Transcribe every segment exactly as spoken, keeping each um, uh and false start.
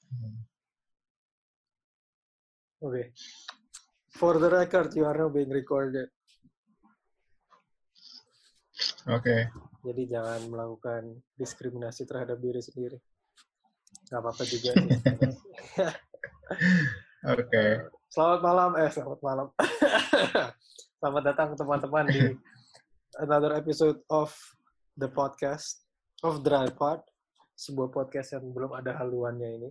Oke. Okay. For the record, you are now being recorded. Oke. Okay. Jadi jangan melakukan diskriminasi terhadap diri sendiri. Gak apa-apa juga sih. Oke. Okay. Selamat malam, eh selamat malam. Selamat datang teman-teman di another episode of the podcast of Dry Pod, sebuah podcast yang belum ada haluannya ini.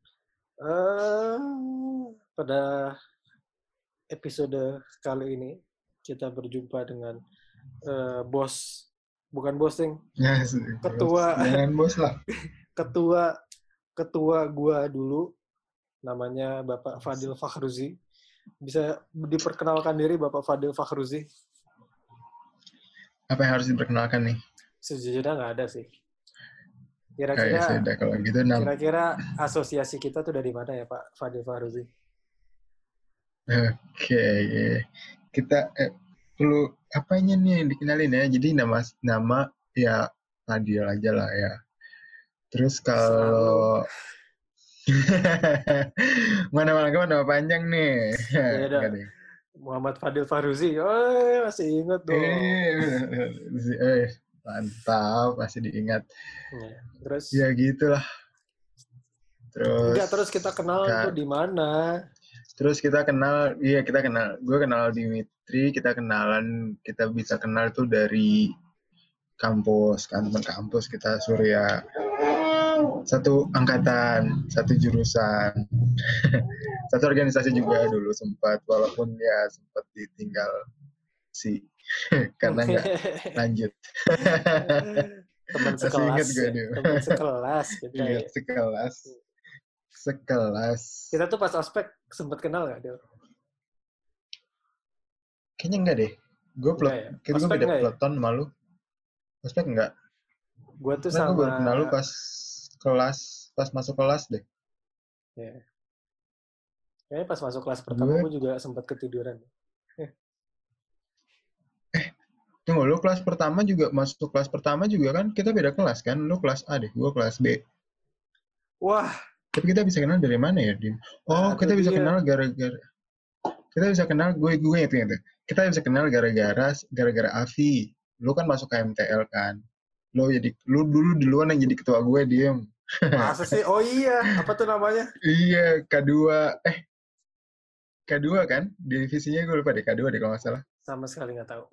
Uh, pada episode kali ini kita berjumpa dengan uh, bos, bukan bosing, yes, ketua, jangan bos lah. ketua, ketua gua dulu, namanya Bapak Fadil Fakhruzi. Bisa diperkenalkan diri Bapak Fadil Fakhruzi? Apa yang harus diperkenalkan nih? Sejujurnya nggak ada sih. Kira-kira, oh, ya, kalau gitu, kira-kira asosiasi kita tuh dari mana ya Pak Fadil Fakhruzi? Oke, okay. kita eh, perlu apanya nih yang dikenalin ya? Jadi nama nama ya Fadil aja lah ya. Terus kalau mana mana kan nama panjang nih. Ya udah. Muhammad Fadil Fakhruzi. Oh, masih ingat dong. Eh, eh, mantap, masih diingat. Ya, terus ya gitulah. Terus enggak, terus kita kenal tuh di mana? Terus kita kenal, iya kita kenal. Gue kenal Dimitri, kita kenalan, kita bisa kenal tuh dari kampus, kan teman kampus kita Surya. Satu angkatan, satu jurusan. Satu organisasi juga dulu sempat, walaupun ya sempat ditinggal sih. Karena nggak lanjut. Teman sekelas, ya? Teman sekelas kita. Iya, sekelas. Sekelas. Kita tuh pas ospek sempat kenal nggak, Del? Kayaknya enggak deh. Gue plot, ya? Kita gue beda peloton ya? Malu. Ospek enggak. Gue tuh nah, sama. Gue baru kenal lu pas kelas, pas masuk kelas deh. Ya. Kayaknya pas masuk kelas pertama gue juga sempat ketiduran. Eh, tunggu, lu kelas pertama juga masuk kelas pertama juga kan kita beda kelas kan? Lu kelas A deh, gue kelas B. Wah. Tapi kita bisa kenal dari mana ya, Dim? Oh, nah, kita bisa dia. kenal gara-gara kita bisa kenal gue gue itu itu. Kita bisa kenal gara-gara gara-gara Afi. Lu kan masuk K M T L kan. Lu jadi lu dulu duluan yang jadi ketua gue, Dim. Masa sih? Oh iya, apa tuh namanya? Iya, K dua. Eh K dua kan? Divisinya gue lupa deh, K dua deh kalau nggak salah. Sama sekali nggak tahu.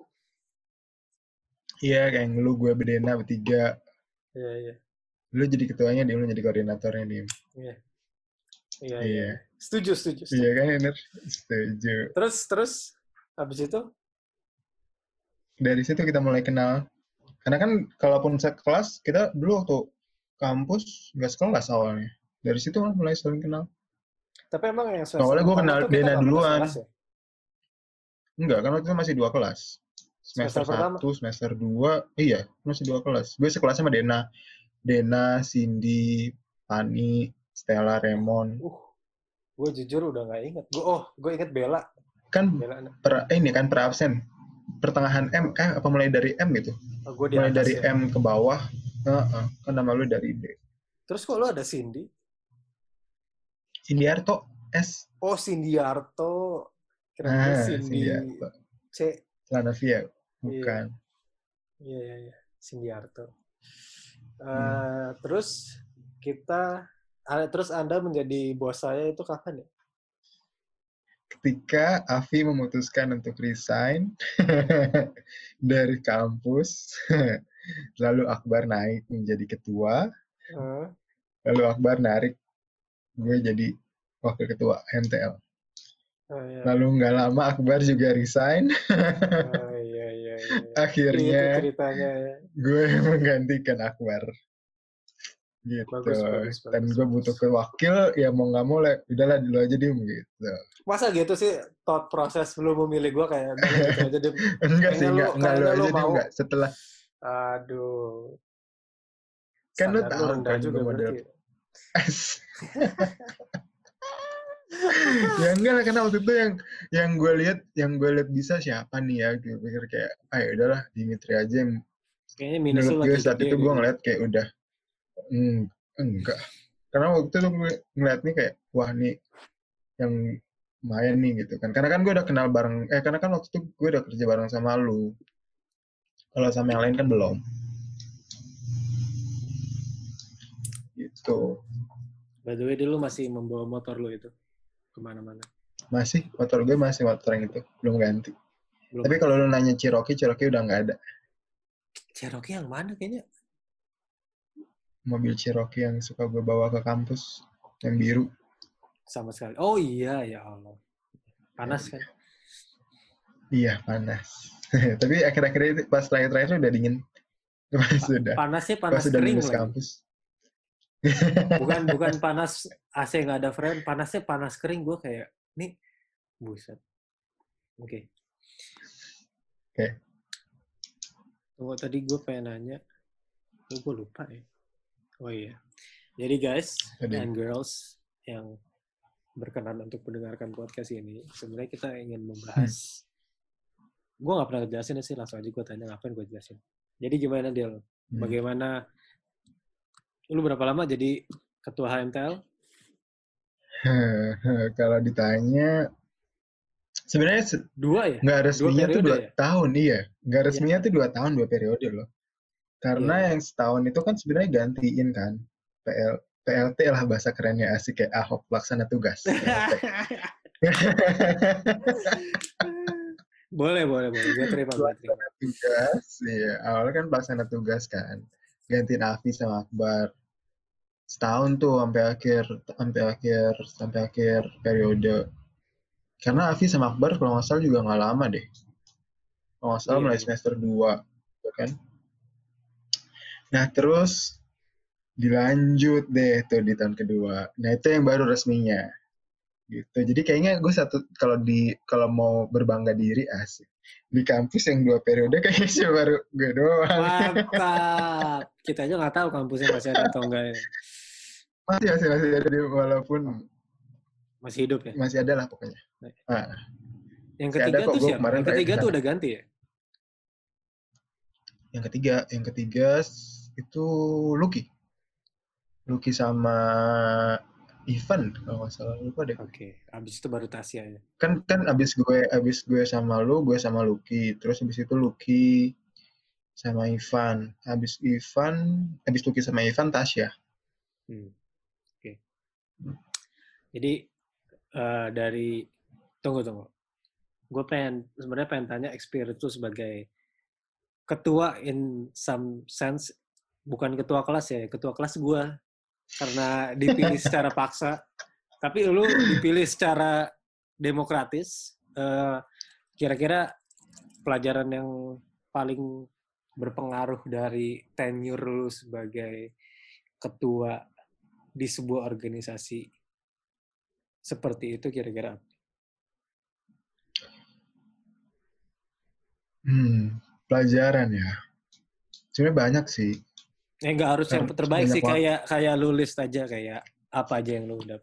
Iya, kayak lu gue Bedena bertiga. Iya, iya. Lu jadi ketuanya, dia lu jadi koordinatornya, Dim. Iya. Iya, iya. Setuju, setuju, setuju. Iya kan, Ener? Setuju. Terus, terus, habis itu? Dari situ kita mulai kenal. Karena kan, kalaupun sekelas, kita dulu waktu kampus, nggak sekelas awalnya. Dari situ kan mulai saling kenal. Tapi emang yang semester awalnya gue kenal Dena duluan. Ya? Enggak, kan waktu itu masih dua kelas. Semester, semester satu, semester dua, iya, masih dua kelas. Gue sekelas sama Dena. Dena, Cindy, Pani, Stella, Raymond. Uh, gue jujur udah nggak inget. Gue oh, gue inget Bella. Kan Bella, per, ini kan per absen. Pertengahan M, eh apa mulai dari M gitu? Oh, gue mulai dari ya. M ke bawah. Uh, uh, kan nama lu dari D. Terus kok lu ada Cindy? Cindy Arto S. Oh, Cindy Arto. Kira-kira ah, Cindy, Cindy Arto. C. Lanavia, bukan. Iya, iya, iya. Cindy Arto. Uh, hmm. Terus kita, terus Anda menjadi bos saya itu kapan ya? Ketika Afi memutuskan untuk resign dari kampus, lalu Akbar naik menjadi ketua, uh. lalu Akbar narik gue jadi wakil ketua M T L. Oh, iya. Lalu nggak lama Akbar juga resign. Oh, iya, iya, iya. Akhirnya itu ceritanya ya. Gue menggantikan Akbar. Gitu. Bagus, bagus, bagus, dan gue butuh ke wakil, ya mau nggak mau, udahlah dulu aja Dim gitu. Masa gitu sih thought proses belum memilih gue kayak gitu aja Dim? Enggak sih, enggak, enggak lu aja Dim, enggak. Setelah. Aduh. Kan lu tahu kan juga gue model. Ya enggak lah, karena waktu itu yang yang gue lihat, yang gue lihat bisa siapa nih ya, gue pikir kayak, ah ya udahlah Dimitri aja yang. Kayaknya minus gue saat itu gue ngeliat kayak udah. Hmm, enggak. Karena waktu itu gue ngeliat nih kayak, wah nih yang main nih gitu kan. Karena kan gue udah kenal bareng, eh karena kan waktu itu gue udah kerja bareng sama lu. Kalau sama yang lain kan belum. Gitu. By the way, dulu masih membawa motor lu itu kemana-mana? Masih, motor gue masih motor yang itu. Belum ganti. Belum Tapi ganti. kalau lu nanya Cherokee, Cherokee udah nggak ada. Cherokee yang mana kayaknya? Mobil Cherokee yang suka gue bawa ke kampus. Yang biru. Sama sekali. Oh iya, ya Allah. Panas kan? Iya, panas. Tapi akhir-akhir itu pas terakhir-terakhir udah dingin. Pas Pa- sudah. Panasnya Pas panas sudah kering lulus lagi. kampus. Bukan bukan panas A C nggak ada fan, panasnya panas kering. Gue kayak, nih, buset. Oke. Okay. Oke. Okay. Tunggu, tadi gue pengen nanya. Oh, gue lupa ya. Oh iya. Jadi guys Tadi. and girls yang berkenan untuk mendengarkan podcast ini, sebenarnya kita ingin membahas. Hmm. Gue nggak pernah jelasin sih, langsung aja gue tanya ngapain gue jelasin. Jadi gimana Del? Hmm. Bagaimana? Lu berapa lama jadi ketua H M T L? Kalau ditanya, sebenarnya dua ya? Nggak resminya dua tuh dua ya? tahun, iya. Nggak resminya ya. Tuh dua tahun, dua periode loh. Karena ya, ya. Yang setahun itu kan sebenarnya gantiin kan. P L, P L T lah bahasa kerennya, asik kayak Ahok pelaksana tugas. boleh, boleh, boleh. Gue terima, gue terima. Pelaksana tugas, iya. Awalnya kan pelaksana tugas kan. Gantiin Afi sama Akbar. Setahun tuh sampai akhir, sampai akhir, sampai akhir periode. Karena Afi sama Akbar kalau nggak salah juga nggak lama deh. Kalau nggak salah iya, mulai semester dua. Kan? Nah terus dilanjut deh tuh di tahun kedua. Nah itu yang baru resminya. Gitu. Jadi kayaknya gue satu kalau di kalau mau berbangga diri asik di kampus yang dua periode kayaknya sih baru gue doang. Mantap. Kita aja nggak tahu kampusnya masih ada atau enggak ya. Masih masih masih ada walaupun masih hidup ya. Masih ada lah pokoknya. Nah, yang ketiga tuh siapa? Yang ketiga tuh udah ganti ya? Yang ketiga, yang ketiga itu Lucky. Lucky sama Ivan kalau nggak salah, lupa deh. Oke, okay. Abis itu baru Tasya ya. Kan kan abis gue abis gue sama lu, gue sama Lucky. Terus abis itu Lucky sama Ivan. Abis Ivan, abis Lucky sama Ivan Tasya. Hmm. Oke. Okay. Jadi uh, dari tunggu tunggu. Gue pengen sebenarnya pengen tanya experience itu sebagai ketua in some sense, bukan ketua kelas ya, ketua kelas gue karena dipilih secara paksa, tapi lu dipilih secara demokratis. Uh, kira-kira pelajaran yang paling berpengaruh dari tenure lu sebagai ketua di sebuah organisasi seperti itu kira-kira? Hmm, pelajaran ya. Sebenarnya banyak sih. Ya nggak harus yang terbaik sih, kayak kayak lu list aja kayak apa aja yang lu udah.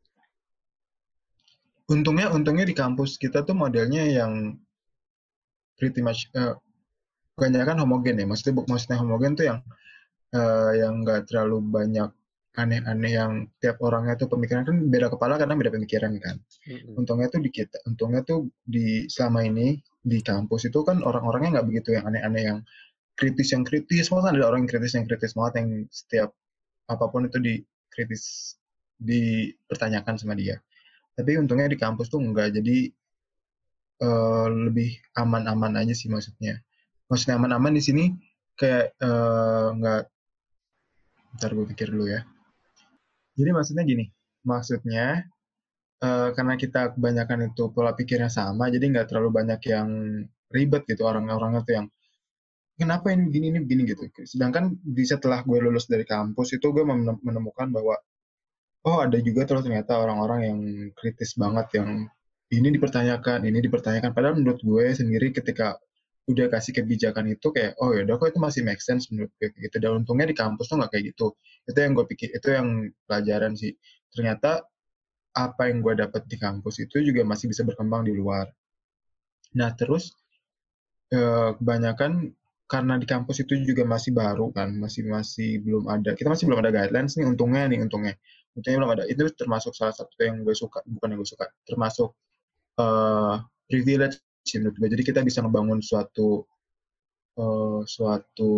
Untungnya untungnya di kampus kita tuh modelnya yang pretty much uh, kebanyakan homogen ya. Maksudnya maksudnya homogen tuh yang uh, yang nggak terlalu banyak aneh-aneh yang tiap orangnya tuh pemikiran kan beda kepala karena beda pemikiran kan. Mm-hmm. Untungnya tuh di kita, untungnya tuh di selama ini di kampus itu kan orang-orangnya nggak begitu yang aneh-aneh yang kritis yang kritis, malah ada orang yang kritis yang kritis banget yang setiap apapun itu dikritis dipertanyakan sama dia. Tapi untungnya di kampus tuh enggak, jadi uh, lebih aman-aman aja sih maksudnya. Maksudnya aman-aman di sini kayak uh, enggak. Bentar gue pikir dulu ya. Jadi maksudnya gini, maksudnya uh, karena kita kebanyakan itu pola pikirnya sama, jadi nggak terlalu banyak yang ribet gitu orang-orangnya tuh yang kenapa ini begini ini begini gitu. Sedangkan di setelah gue lulus dari kampus itu gue menemukan bahwa oh ada juga terus ternyata orang-orang yang kritis banget yang ini dipertanyakan, ini dipertanyakan. Padahal menurut gue sendiri ketika udah kasih kebijakan itu kayak oh ya udah kok itu masih make sense menurut gue gitu. Dan untungnya di kampus tuh nggak kayak gitu. Itu yang gue pikir, itu yang pelajaran sih. Ternyata apa yang gue dapat di kampus itu juga masih bisa berkembang di luar. Nah terus eh, kebanyakan karena di kampus itu juga masih baru kan, masih masih belum ada, kita masih belum ada guidelines nih, untungnya nih, untungnya. Untungnya belum ada. Itu termasuk salah satu yang gue suka, bukan yang gue suka, termasuk uh, privilege menurut gue. Jadi kita bisa ngebangun suatu uh, suatu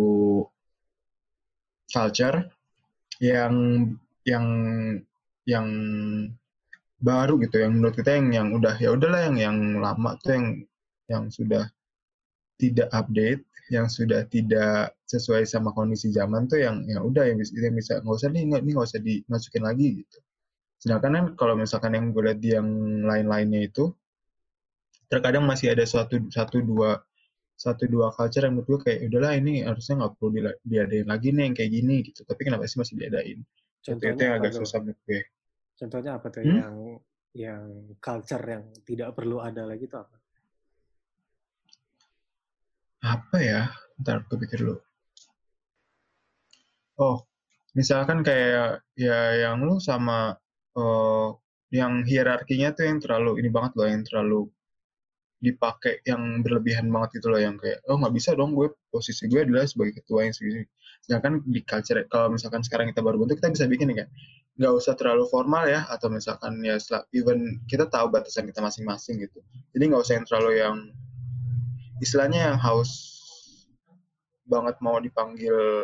culture yang yang yang baru gitu, yang menurut kita yang yang udah ya udahlah, yang yang lama tuh yang yang sudah tidak update, yang sudah tidak sesuai sama kondisi zaman tuh yang ya udah yang bisa yang bisa nggak usah nih nggak nih nggak usah dimasukin lagi gitu. Sedangkan kan kalau misalkan yang gue lihat di yang lain-lainnya itu terkadang masih ada suatu satu dua satu dua culture yang menurut gue kayak udahlah ini harusnya nggak perlu di- diadain lagi nih yang kayak gini gitu. Tapi kenapa sih masih diadain? Itu itu Contohnya yang apa agak tuh? susah menurut gue. Contohnya apa tuh Hmm? yang yang culture yang tidak perlu ada lagi itu apa? Apa ya? Ntar gue pikir dulu. Oh, misalkan kayak ya yang lu sama uh, yang hierarkinya tuh yang terlalu ini banget loh, yang terlalu dipakai yang berlebihan banget gitu loh, yang kayak oh nggak bisa dong, gue posisi gue adalah sebagai ketua yang segini. Sedangkan di culture kalau misalkan sekarang kita baru bentuk, kita bisa bikin nih kan, nggak usah terlalu formal ya, atau misalkan ya even kita tahu batasan kita masing-masing gitu. Jadi nggak usah yang terlalu yang istilahnya yang haus banget mau dipanggil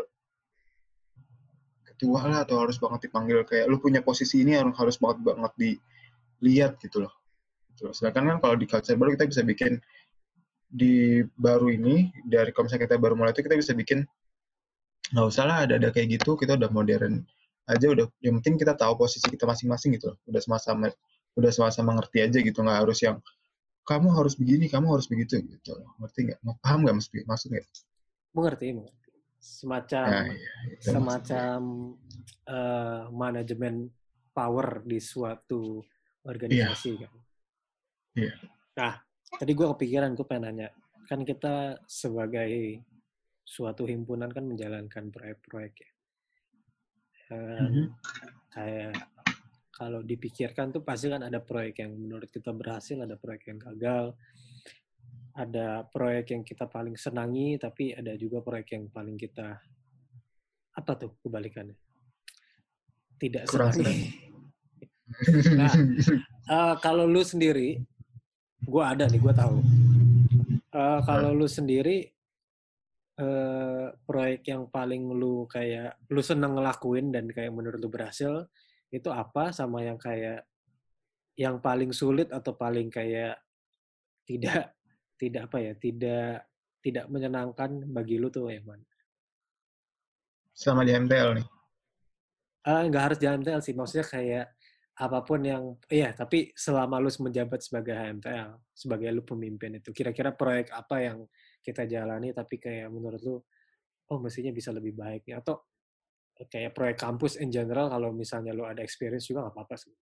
ketua lah, atau harus banget dipanggil kayak lu punya posisi ini harus harus banget banget dilihat gitu loh. Sedangkan kan kalau di culture baru kita bisa bikin di baru ini, dari kalau misalnya kita baru mulai itu kita bisa bikin nggak usah lah ada ada kayak gitu, kita udah modern aja, udah yang penting kita tahu posisi kita masing-masing gitu loh. Udah sama-sama udah sama-sama ngerti aja gitu, nggak harus yang kamu harus begini, kamu harus begitu gitu loh. Ngerti nggak? Paham nggak maksudnya? Mengerti, mengerti. Semacam Nah, iya, itu semacam uh, manajemen power di suatu iya, organisasi kan. iya. Nah, tadi gue kepikiran, gue pengen nanya. Kan kita sebagai suatu himpunan kan menjalankan proyek-proyek ya. Dan Mhm. kayak kalau dipikirkan tuh pasti kan ada proyek yang menurut kita berhasil, ada proyek yang gagal, ada proyek yang kita paling senangi, tapi ada juga proyek yang paling kita apa tuh kebalikannya? Tidak Kurang senangi. senang. Nah, uh, kalau lu sendiri, gue ada nih, gue tahu. Uh, kalau lu sendiri, uh, proyek yang paling lu kayak lu seneng ngelakuin dan kayak menurut lu berhasil itu apa, sama yang kayak yang paling sulit atau paling kayak tidak tidak apa ya, tidak tidak menyenangkan bagi lu tuh yang mana? Selama di M T L nih. Uh, nggak harus jalan M T L sih, maksudnya kayak apapun yang, iya, tapi selama lu menjabat sebagai H M T L, sebagai lu pemimpin itu, kira-kira proyek apa yang kita jalani tapi kayak menurut lu, oh mestinya bisa lebih baik nih, atau kayak proyek kampus in general, kalau misalnya lu ada experience juga nggak apa-apa sih.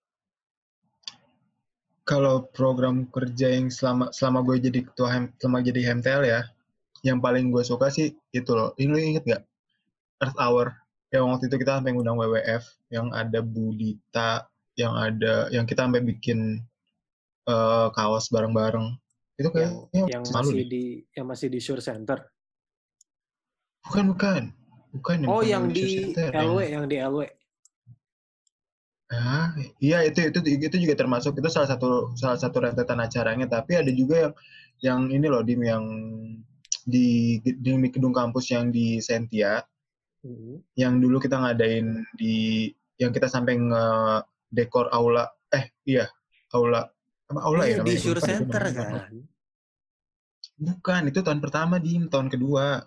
Kalau program kerja yang selama selama gue jadi ketua selama jadi H M T L ya, yang paling gue suka sih itu loh. Ini lu inget gak? Earth Hour. Yang waktu itu kita sampai ngundang W W F, yang ada Budita, yang ada yang kita sampai bikin uh, kaos bareng-bareng. Itu yang kayaknya yang malu masih deh. di yang masih di Sure Center. Bukan, bukan. Bukan, Oh, bukan yang yang di Show di Center. L W, Yang... yang di L W. Ah, iya itu itu itu juga termasuk, itu salah satu salah satu rentetan acaranya, tapi ada juga yang yang ini loh, Dim, yang di di gedung kampus yang di Sentia, Hmm. yang dulu kita ngadain di yang kita sampai nge-dekor aula, eh iya, aula apa aula ya Iya, di namanya, gue Sure lupa deh, gue Center namanya bukan aula. kan. Bukan, itu tahun pertama, Dim, tahun kedua.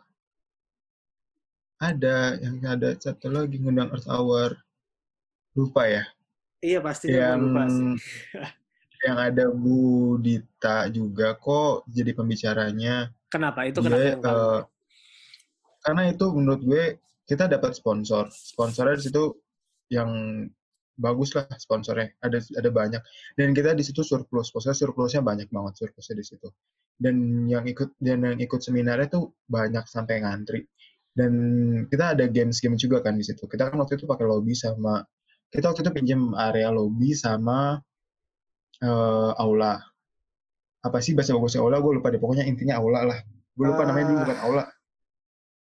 Ada yang ada satu lagi ngundang Earth Hour. Lupa ya. Iya, pastinya gue Yang lupa sih. yang ada Bu Dita juga kok jadi pembicaranya. Kenapa? Itu kenapa Dia yang paling uh, baik? karena itu menurut gue kita dapat sponsor. Sponsornya di situ yang bagus lah, sponsornya. Ada ada banyak. Dan kita di situ surplus. Maksudnya surplusnya banyak banget, surplusnya di situ. Dan yang ikut dan yang ikut seminarnya tuh banyak sampai ngantri. Dan kita ada games-game juga kan di situ. Kita kan waktu itu pakai lobby sama kita waktu itu pinjam area lobby sama uh, aula. Apa sih bahasa bagusnya aula? Gue lupa deh. Pokoknya intinya aula lah. Gue lupa namanya dulu, Uh, bukan aula.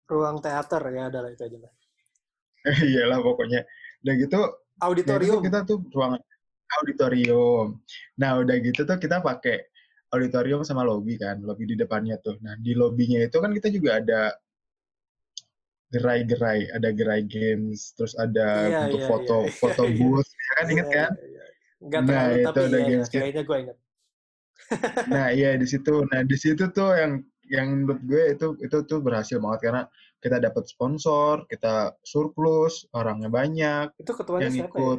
ruang teater ya, adalah itu aja lah. Iyalah pokoknya. Udah gitu, ya itu tuh Auditorium. kita tuh ruangan auditorium. Nah udah gitu tuh kita pakai auditorium sama lobby kan, lobby di depannya tuh. Nah di lobbynya itu kan kita juga ada gerai-gerai, ada gerai games, terus ada Iya, untuk iya, iya, foto iya, foto iya, booth, ya kan iya, inget kan? iya, iya. Nggak Nah terlalu, itu tapi ada iya, iya, games gitu. kayaknya gue inget. Nah iya di situ, nah di situ tuh yang yang menurut gue itu itu tuh berhasil banget karena kita dapat sponsor, kita surplus, orangnya banyak Itu ketuanya yang siapa ya? ikut.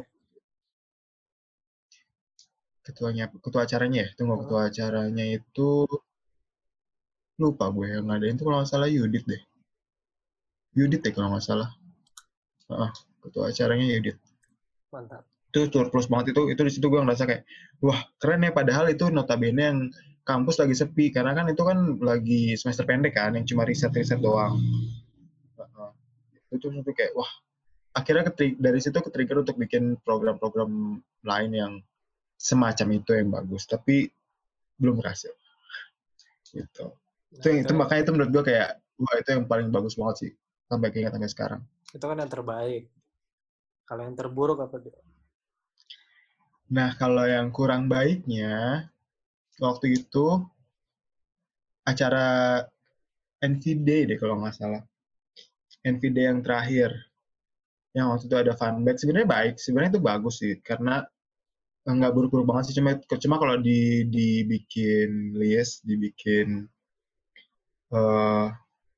Ketuanya ketua acaranya ya, tunggu, Heeh. ketua acaranya itu lupa gue, yang ngadain tuh kalau nggak salah Yudit deh. Yudit deh kalau nggak salah. Heeh, ketua acaranya Yudit. Mantap. Itu surplus banget, itu itu di situ gue ngerasa kayak wah keren ya, padahal itu notabene yang kampus lagi sepi karena kan itu kan lagi semester pendek kan yang cuma riset-riset doang. Heeh. Itu tuh kayak wah, akhirnya ketri- dari situ ke-trigger untuk bikin program-program lain yang semacam itu yang bagus, tapi belum berhasil gitu. Itu, Nah, itu itu makanya itu menurut gue kayak wah itu yang paling bagus banget sih sampai keinget sampai sekarang. itu kan yang terbaik. Kalau yang terburuk apa dia? Nah kalau yang kurang baiknya waktu itu acara N V D deh kalau nggak salah, N V D yang terakhir yang waktu itu ada funback, sebenarnya baik, sebenarnya itu bagus sih karena nggak buruk-buruk banget sih, cuma cuma kalau di dibikin list, dibikin uh,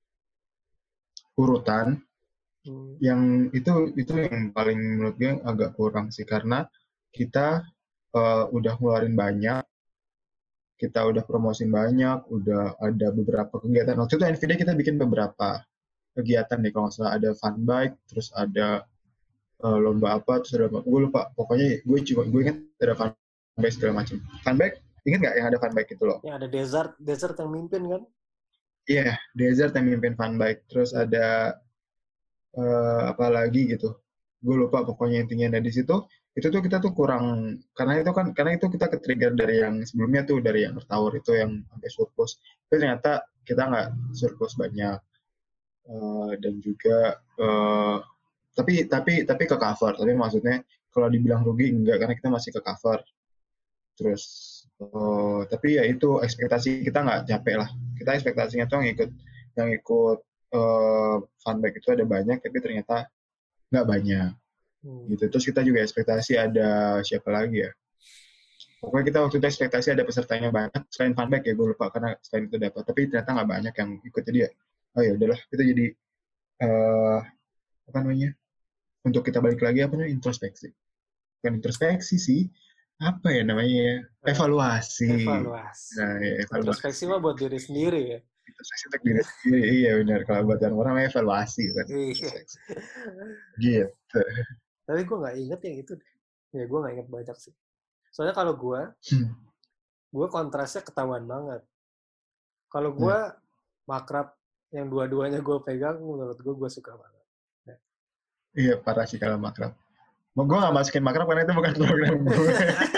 urutan Hmm. yang itu itu yang paling menurut gue agak kurang sih karena kita uh, udah ngeluarin banyak, kita udah promosin banyak, udah ada beberapa kegiatan. Waktu itu N V D kita bikin beberapa kegiatan nih, kalau nggak salah ada fun bike, terus ada uh, lomba apa, terus ada gue lupa. Pokoknya gue cuma gue ingat ada fun bike segala macam. Fun bike, ingat nggak yang ada fun bike itu loh? Yang ada desert, desert yang mimpin kan? Iya, yeah, Desert yang mimpin fun bike. Terus Iya. ada uh, apa lagi gitu. Gue lupa pokoknya intinya. Nah di situ itu tuh kita tuh kurang karena itu kan karena itu kita ke-trigger dari yang sebelumnya tuh, dari yang Tower itu yang sampai surplus. Tapi ternyata kita nggak surplus banyak. Uh, dan juga uh, tapi tapi tapi ke cover. Tapi maksudnya kalau dibilang rugi enggak karena kita masih ke cover. Terus uh, tapi ya itu ekspektasi kita nggak capek lah. Kita ekspektasinya tuh yang ikut yang ikut uh, funback itu ada banyak, tapi ternyata nggak banyak. Hmm. Gitu. Terus kita juga ekspektasi ada siapa lagi ya? Pokoknya kita waktu itu ekspektasi ada pesertanya banyak, selain funback ya gue lupa karena selain itu dapat, tapi ternyata nggak banyak yang ikut, jadi ya oh ya udahlah kita jadi uh, apa namanya, untuk kita balik lagi apa namanya, introspeksi, bukan introspeksi sih, apa ya namanya, evaluasi. Evaluasi. Nah ya, Introspeksi evaluasi mah buat diri sendiri ya. introspeksi untuk diri sendiri, iya benar, kalau buat orang namanya evaluasi kan Iya. introspeksi gitu. Tapi gue nggak inget yang itu. Ya gue nggak inget banyak sih. Soalnya kalau gue, hmm. gue kontrasnya ketahuan banget. Kalau gue hmm. makrab yang dua-duanya gue pegang, menurut gue gue suka banget. Ya. Iya parah sih kalau makrab. Mau gue nggak masukin makrab karena itu bukan program gue.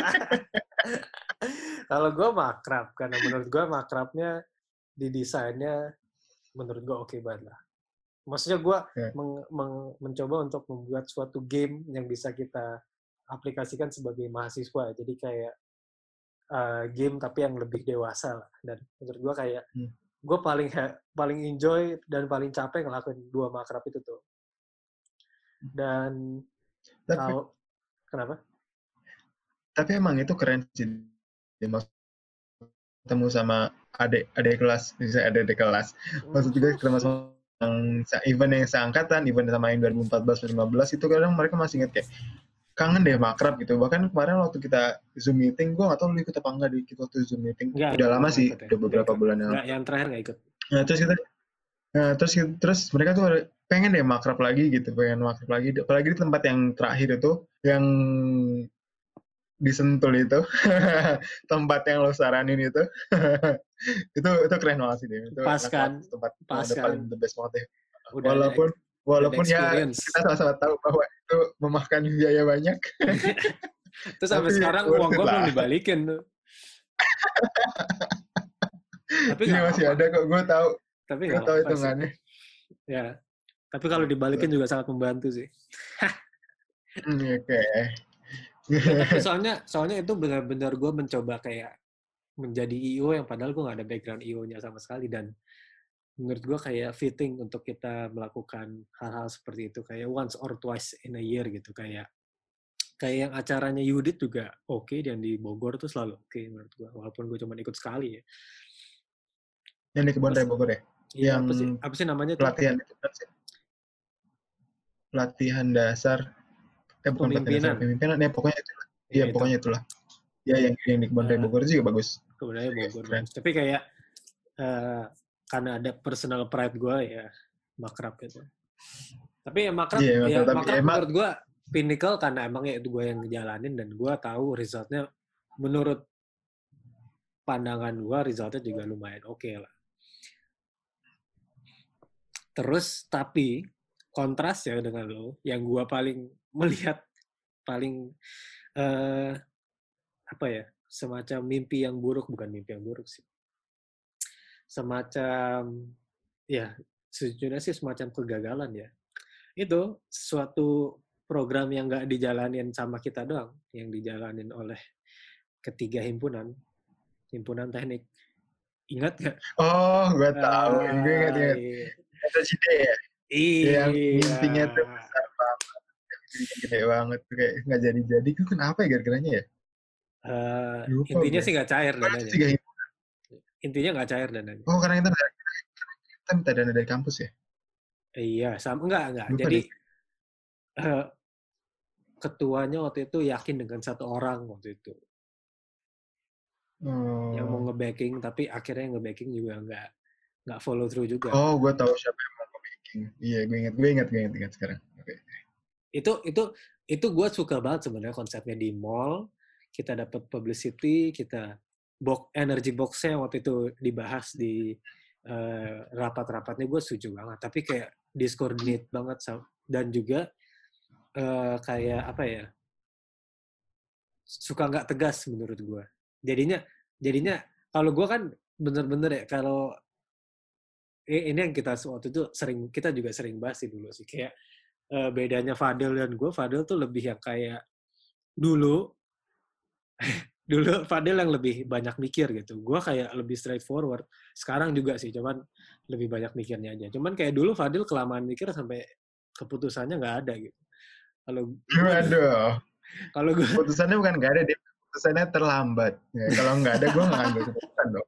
Kalau gue makrab, karena menurut gue makrabnya di desainnya menurut gue oke okay banget lah. Maksudnya gue yeah. meng- meng- mencoba untuk membuat suatu game yang bisa kita aplikasikan sebagai mahasiswa. Jadi kayak uh, game tapi yang lebih dewasa lah. Dan menurut gue kayak hmm. gue paling paling enjoy dan paling capek ngelakuin dua makrab itu tuh. Dan tapi, kalau kenapa? Tapi emang itu keren sih. Ketemu sama adik adik kelas, bisa adik kelas. Maksud juga ketemu sama yang event yang seangkatan, event sama yang dua ribu empat belas dua ribu lima belas itu kadang mereka masih inget kayak kangen deh makrab gitu. Bahkan kemarin waktu kita Zoom meeting, gue gak tau lu ikut apa enggak di waktu Zoom meeting. Nggak, udah nggak, lama nggak sih, ikut, ya. udah beberapa bulan yang nggak, yang terakhir nggak ikut. Nah, terus kita nah, terus terus mereka tuh pengen deh makrab lagi gitu, pengen makrab lagi. Apalagi di tempat yang terakhir itu, yang di Sentul itu, tempat yang lo saranin itu, itu itu keren banget sih deh. Itu pas kan, tempat pas yang kan. paling the best banget deh. Udah walaupun ada, walaupun udah ya kita sama-sama tahu bahwa itu memakan biaya banyak. Terus sampai sekarang uang gue belum dibalikin tuh. Tapi iya masih apa. Ada kok, gue tahu. Tapi gue tahu hitungannya. Ya, tapi kalau dibalikin juga sangat membantu sih. Oke. Ya, tapi soalnya soalnya itu benar-benar gue mencoba kayak menjadi I O yang padahal gue nggak ada background I O-nya sama sekali, dan menurut gue kayak fitting untuk kita melakukan hal-hal seperti itu kayak once or twice in a year gitu, kayak kayak yang acaranya Yudit juga oke, okay, dan di Bogor tuh selalu oke okay, menurut gue, walaupun gue cuma ikut sekali ya. Yang di Kebon Raya Bogor ya? Iya, Yang apa sih apa sih namanya tuh? pelatihan itu kan sih? Pelatihan dasar, eh bukan pelatihan dasar, Pemimpinan. pemimpinan, ya pokoknya itu. Iya, Ya, pokoknya itulah. Ya, yang, yang di Kebon Raya uh, Bogor itu juga bagus. Kemudian Bogor Keren. bagus. Tapi kayak uh, karena ada personal pride gue ya makrab gitu. Tapi ya makrab, yeah, ya tapi, makrab ya, menurut gue pinnacle karena emang ya itu gue yang ngejalanin dan gue tahu resultnya, menurut pandangan gue resultnya juga lumayan oke okay lah. Terus tapi kontras ya dengan lo, yang gue paling melihat paling uh, apa ya, semacam mimpi yang buruk, bukan mimpi yang buruk sih, semacam ya sejujurnya sih semacam kegagalan ya. Itu suatu program yang nggak dijalanin sama kita doang, yang dijalanin oleh ketiga himpunan, himpunan teknik. Ingat nggak? Oh, gue tahu. Uh, Gue ingat ingat. iya. S C D ya? Iya. Yang mimpinya tuh besar banget. Mimpinya gede banget. Kayak nggak jadi-jadi. Itu kenapa ya gara-garanya ya? Uh, Lupa intinya gue. sih nggak cair Oh, dananya. tiga Intinya nggak cair dananya. Oh, karena kita, kita minta dana dari kampus ya? Iya, sama enggak enggak. Lupa Jadi deh. uh, ketuanya waktu itu yakin dengan satu orang waktu itu. Oh. Yang mau nge-backing, tapi akhirnya nge-backing juga nggak nggak follow through juga. Oh, gue tahu siapa yang mau nge-backing. Iya, gue ingat, gue ingat, gue ingat, ingat sekarang. Oke. Okay. Itu itu itu gue suka banget sebenarnya konsepnya di mall. Kita dapat publicity, kita box energy box-nya waktu itu dibahas di uh, rapat-rapatnya, gue setuju banget. Tapi kayak discoordinate banget, dan juga uh, kayak apa ya, suka nggak tegas menurut gue. Jadinya jadinya kalau gue kan bener-bener ya, kalau ini yang kita waktu itu sering, kita juga sering bahas sih dulu sih, kayak uh, bedanya Fadel dan gue. Fadel tuh lebih yang kayak dulu dulu Fadel yang lebih banyak mikir gitu. Gue kayak lebih straightforward. Sekarang juga sih, cuman lebih banyak mikirnya aja. Cuman kayak dulu Fadel kelamaan mikir sampai keputusannya nggak ada gitu. Kalau gue, kalau gue keputusannya bukan nggak ada, dia keputusannya terlambat. Ya, kalau nggak ada, gue nggak ambil keputusan dong.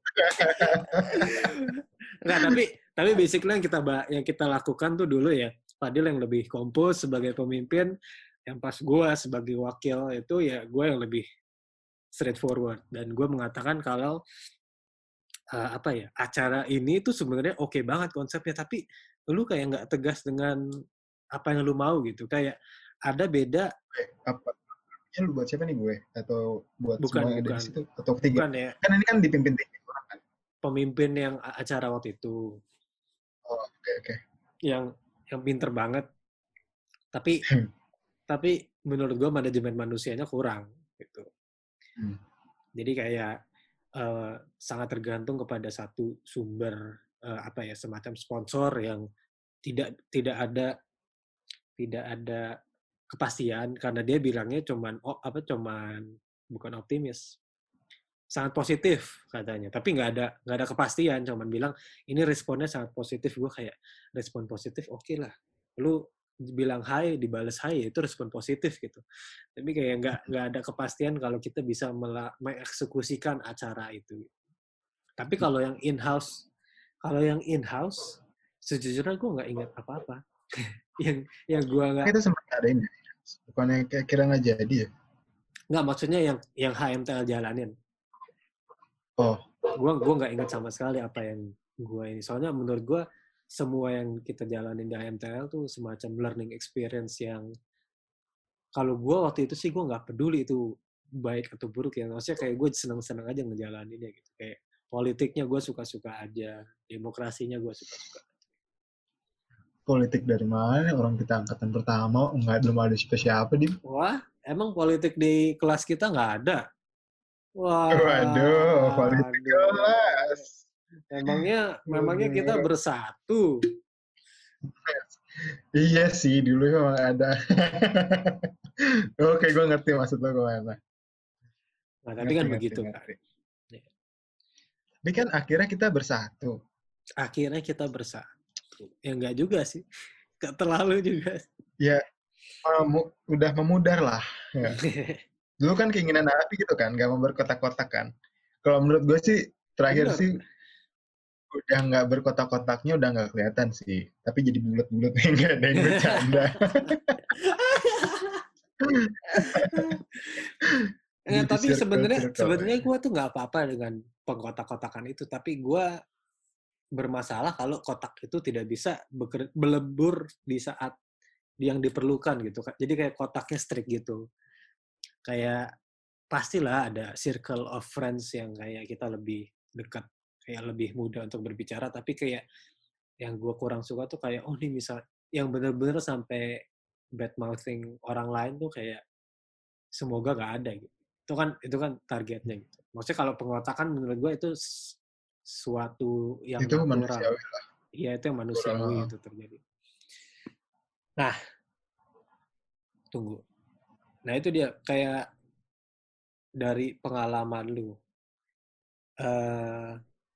Nggak, tapi tapi basically yang kita yang kita lakukan tuh dulu ya, Fadil yang lebih kompos sebagai pemimpin, yang pas gue sebagai wakil itu ya gue yang lebih straightforward, dan gue mengatakan kalau uh, apa ya, acara ini tuh sebenarnya oke okay banget konsepnya, tapi lu kayak nggak tegas dengan apa yang lu mau gitu, kayak ada beda. Apa? Lu buat siapa nih gue? Atau buat bukan, semua yang bukan, ada di situ? Atau ketiga? Bukan ya. Kan ini kan dipimpin tiga orang kan? Pemimpin yang acara waktu itu. Oh, oke, okay, oke. Okay. Yang yang pinter banget. Tapi tapi menurut gue manajemen manusianya kurang gitu. Hmm. Jadi kayak uh, sangat tergantung kepada satu sumber uh, apa ya, semacam sponsor yang tidak tidak ada tidak ada kepastian, karena dia bilangnya cuman oh apa cuman bukan optimis, sangat positif katanya, tapi nggak ada nggak ada kepastian, cuman bilang ini responnya sangat positif. Gue kayak respon positif oke okay lah, lu bilang hai dibales hai itu respon positif gitu, tapi kayak nggak nggak ada kepastian kalau kita bisa mengeksekusikan acara itu. Tapi kalau yang in house kalau yang in house sejujurnya gue nggak ingat apa-apa. yang yang gue nggak, itu sempat ada ini bukannya kayak kira nggak jadi ya? Nggak, maksudnya yang yang H M T L jalanin. Oh, gue gue nggak ingat sama sekali apa yang gue ini, soalnya menurut gue semua yang kita jalanin di H M T L tuh semacam learning experience yang kalau gue waktu itu sih gue nggak peduli itu baik atau buruk ya, maksudnya kayak gue seneng-seneng aja ngejalaninnya gitu, kayak politiknya gue suka-suka aja, demokrasinya gue suka-suka. Politik dari mana? Orang kita angkatan pertama nggak, belum ada siapa-siapa di. Wah, emang politik di kelas kita nggak ada? Wah, waduh, politik kelas. Memangnya, memangnya kita bersatu. Iya sih, dulu memang ada. Oke, gue ngerti maksud lo kemana. Nah, tapi Ngerti, kan ngerti, begitu kan. ngerti. Tapi kan akhirnya kita bersatu. Akhirnya kita bersatu. Ya enggak juga sih. Enggak terlalu juga. Ya, memu- udah memudar lah. Ya. Dulu kan keinginan Nabi gitu kan, gak mau berkotak-kotak kan. Kalau menurut gue sih, terakhir Bener. sih, udah nggak berkotak-kotaknya udah nggak kelihatan sih. Tapi jadi bulat-bulat, nggak ada yang bercanda. Enggak, Jadi tapi sebenarnya circle-circle. sebenarnya gue tuh nggak apa-apa dengan pengkotak-kotakan itu, tapi gue bermasalah kalau kotak itu tidak bisa beker- belebur di saat yang diperlukan gitu kan. Jadi kayak kotaknya strict gitu. Kayak pastilah ada circle of friends yang kayak kita lebih dekat, kayak lebih mudah untuk berbicara, tapi kayak yang gue kurang suka tuh kayak, oh ini misal, yang bener-bener sampai bad mouthing orang lain tuh kayak semoga gak ada gitu. Itu kan itu kan targetnya gitu. Maksudnya kalau pengotakan menurut gue itu suatu yang Itu natural. manusiawi. Iya, itu yang manusiawi itu terjadi. Nah, tunggu. Nah itu dia kayak dari pengalaman lu uh,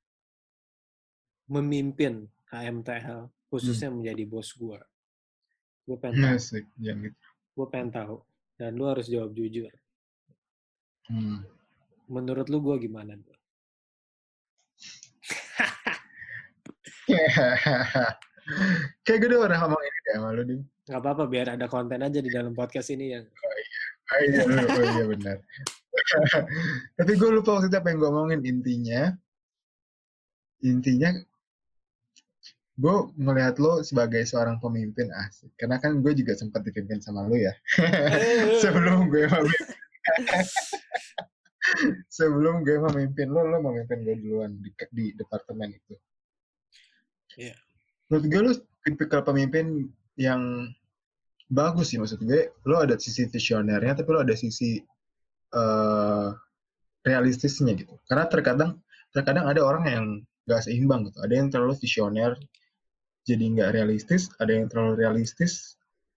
memimpin H M T L khususnya hmm. menjadi bos gue. Gue pengen tahu. Asik, yang gitu. Gue pengen tahu. Dan lu harus jawab jujur. Hmm. Menurut lu gue gimana? Kayak gue udah pernah ngomong ini deh sama lu, Dim. Gak apa-apa, biar ada konten aja di dalam podcast ini yang... Oh iya, oh, iya, oh, iya benar. Tapi gue lupa waktu itu apa yang gue omongin. Intinya, intinya gue ngelihat lo sebagai seorang pemimpin asik. Karena kan gue juga sempat dipimpin sama lo ya. Sebelum gue memimpin. Sebelum gue memimpin lo, lo memimpin gue duluan di, di departemen itu. Iya. Yeah. Menurut gue lo tipikal pemimpin yang bagus sih, maksud gue. Lo ada sisi visionernya, tapi lo ada sisi uh, realistisnya gitu. Karena terkadang terkadang ada orang yang gak seimbang gitu. Ada yang terlalu visioner, jadi nggak realistis. Ada yang terlalu realistis,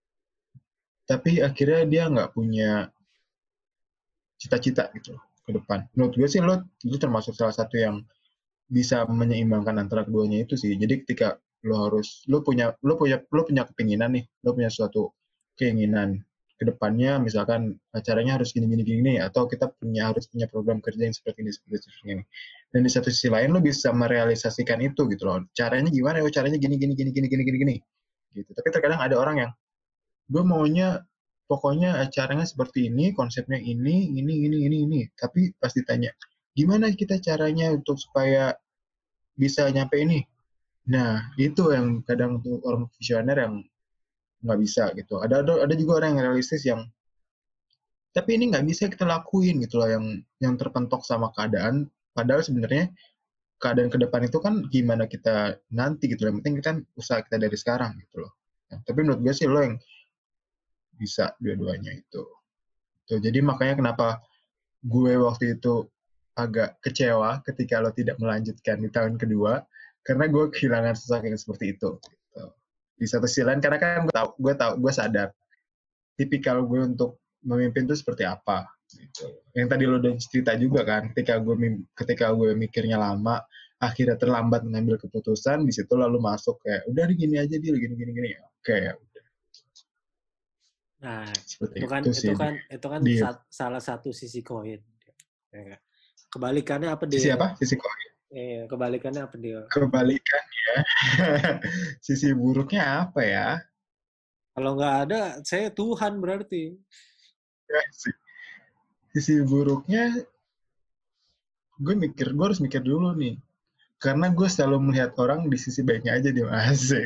tapi akhirnya dia nggak punya cita-cita gitu ke depan. Menurut gue sih lo itu termasuk salah satu yang bisa menyeimbangkan antara keduanya itu sih. Jadi ketika lo harus lo punya lo punya lo punya kepinginan nih, lo punya suatu keinginan ke depannya, misalkan acaranya harus gini gini gini atau kita punya harus punya program kerja yang seperti ini seperti ini. Dan di satu sisi lain lo bisa merealisasikan itu gitu loh. Caranya gimana? Oh, caranya gini gini gini gini gini gini gini. Gitu. Tapi terkadang ada orang yang gue maunya pokoknya acaranya seperti ini, konsepnya ini, ini, ini, ini, ini. Tapi pas ditanya, gimana kita caranya untuk supaya bisa nyampe ini? Nah, itu yang kadang tuh orang visioner yang nggak bisa gitu. Ada, ada ada juga orang yang realistis yang tapi ini nggak bisa kita lakuin gitu loh, yang yang terpentok sama keadaan. Padahal sebenarnya keadaan ke depan itu kan gimana kita nanti gitu loh. Yang penting kan usaha kita dari sekarang gitu loh. Nah, tapi menurut gue sih lo yang bisa dua-duanya itu. Tuh, jadi makanya kenapa gue waktu itu agak kecewa ketika lo tidak melanjutkan di tahun kedua, karena gue kehilangan sosok yang seperti itu. Gitu. Di satu sisi lain, karena kan gue tahu, gue tahu, gue sadar tipikal gue untuk memimpin itu seperti apa. Gitu. Yang tadi lo udah cerita juga kan, ketika gue ketika gue mikirnya lama, akhirnya terlambat mengambil keputusan, di situ lalu masuk kayak udah gini aja dia gini gini gini. Oke ya udah. Nah, seperti itu kan itu, itu sih, kan itu kan di, sa- salah satu sisi koin. Ya, kebalikannya apa dia? Sisi apa? Sisi koin. Eh, kebalikannya apa dia? Kebalikannya, sisi buruknya apa ya? Kalau nggak ada, saya Tuhan berarti. Ya, sisi buruknya, gue mikir, gue harus mikir dulu nih. Karena gue selalu melihat orang di sisi baiknya aja di asik.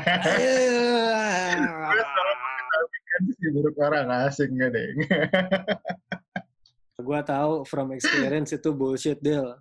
Gue selalu mengesampingkan sisi buruk orang, asik nggak deh? Gue tahu from experience itu bullshit deal.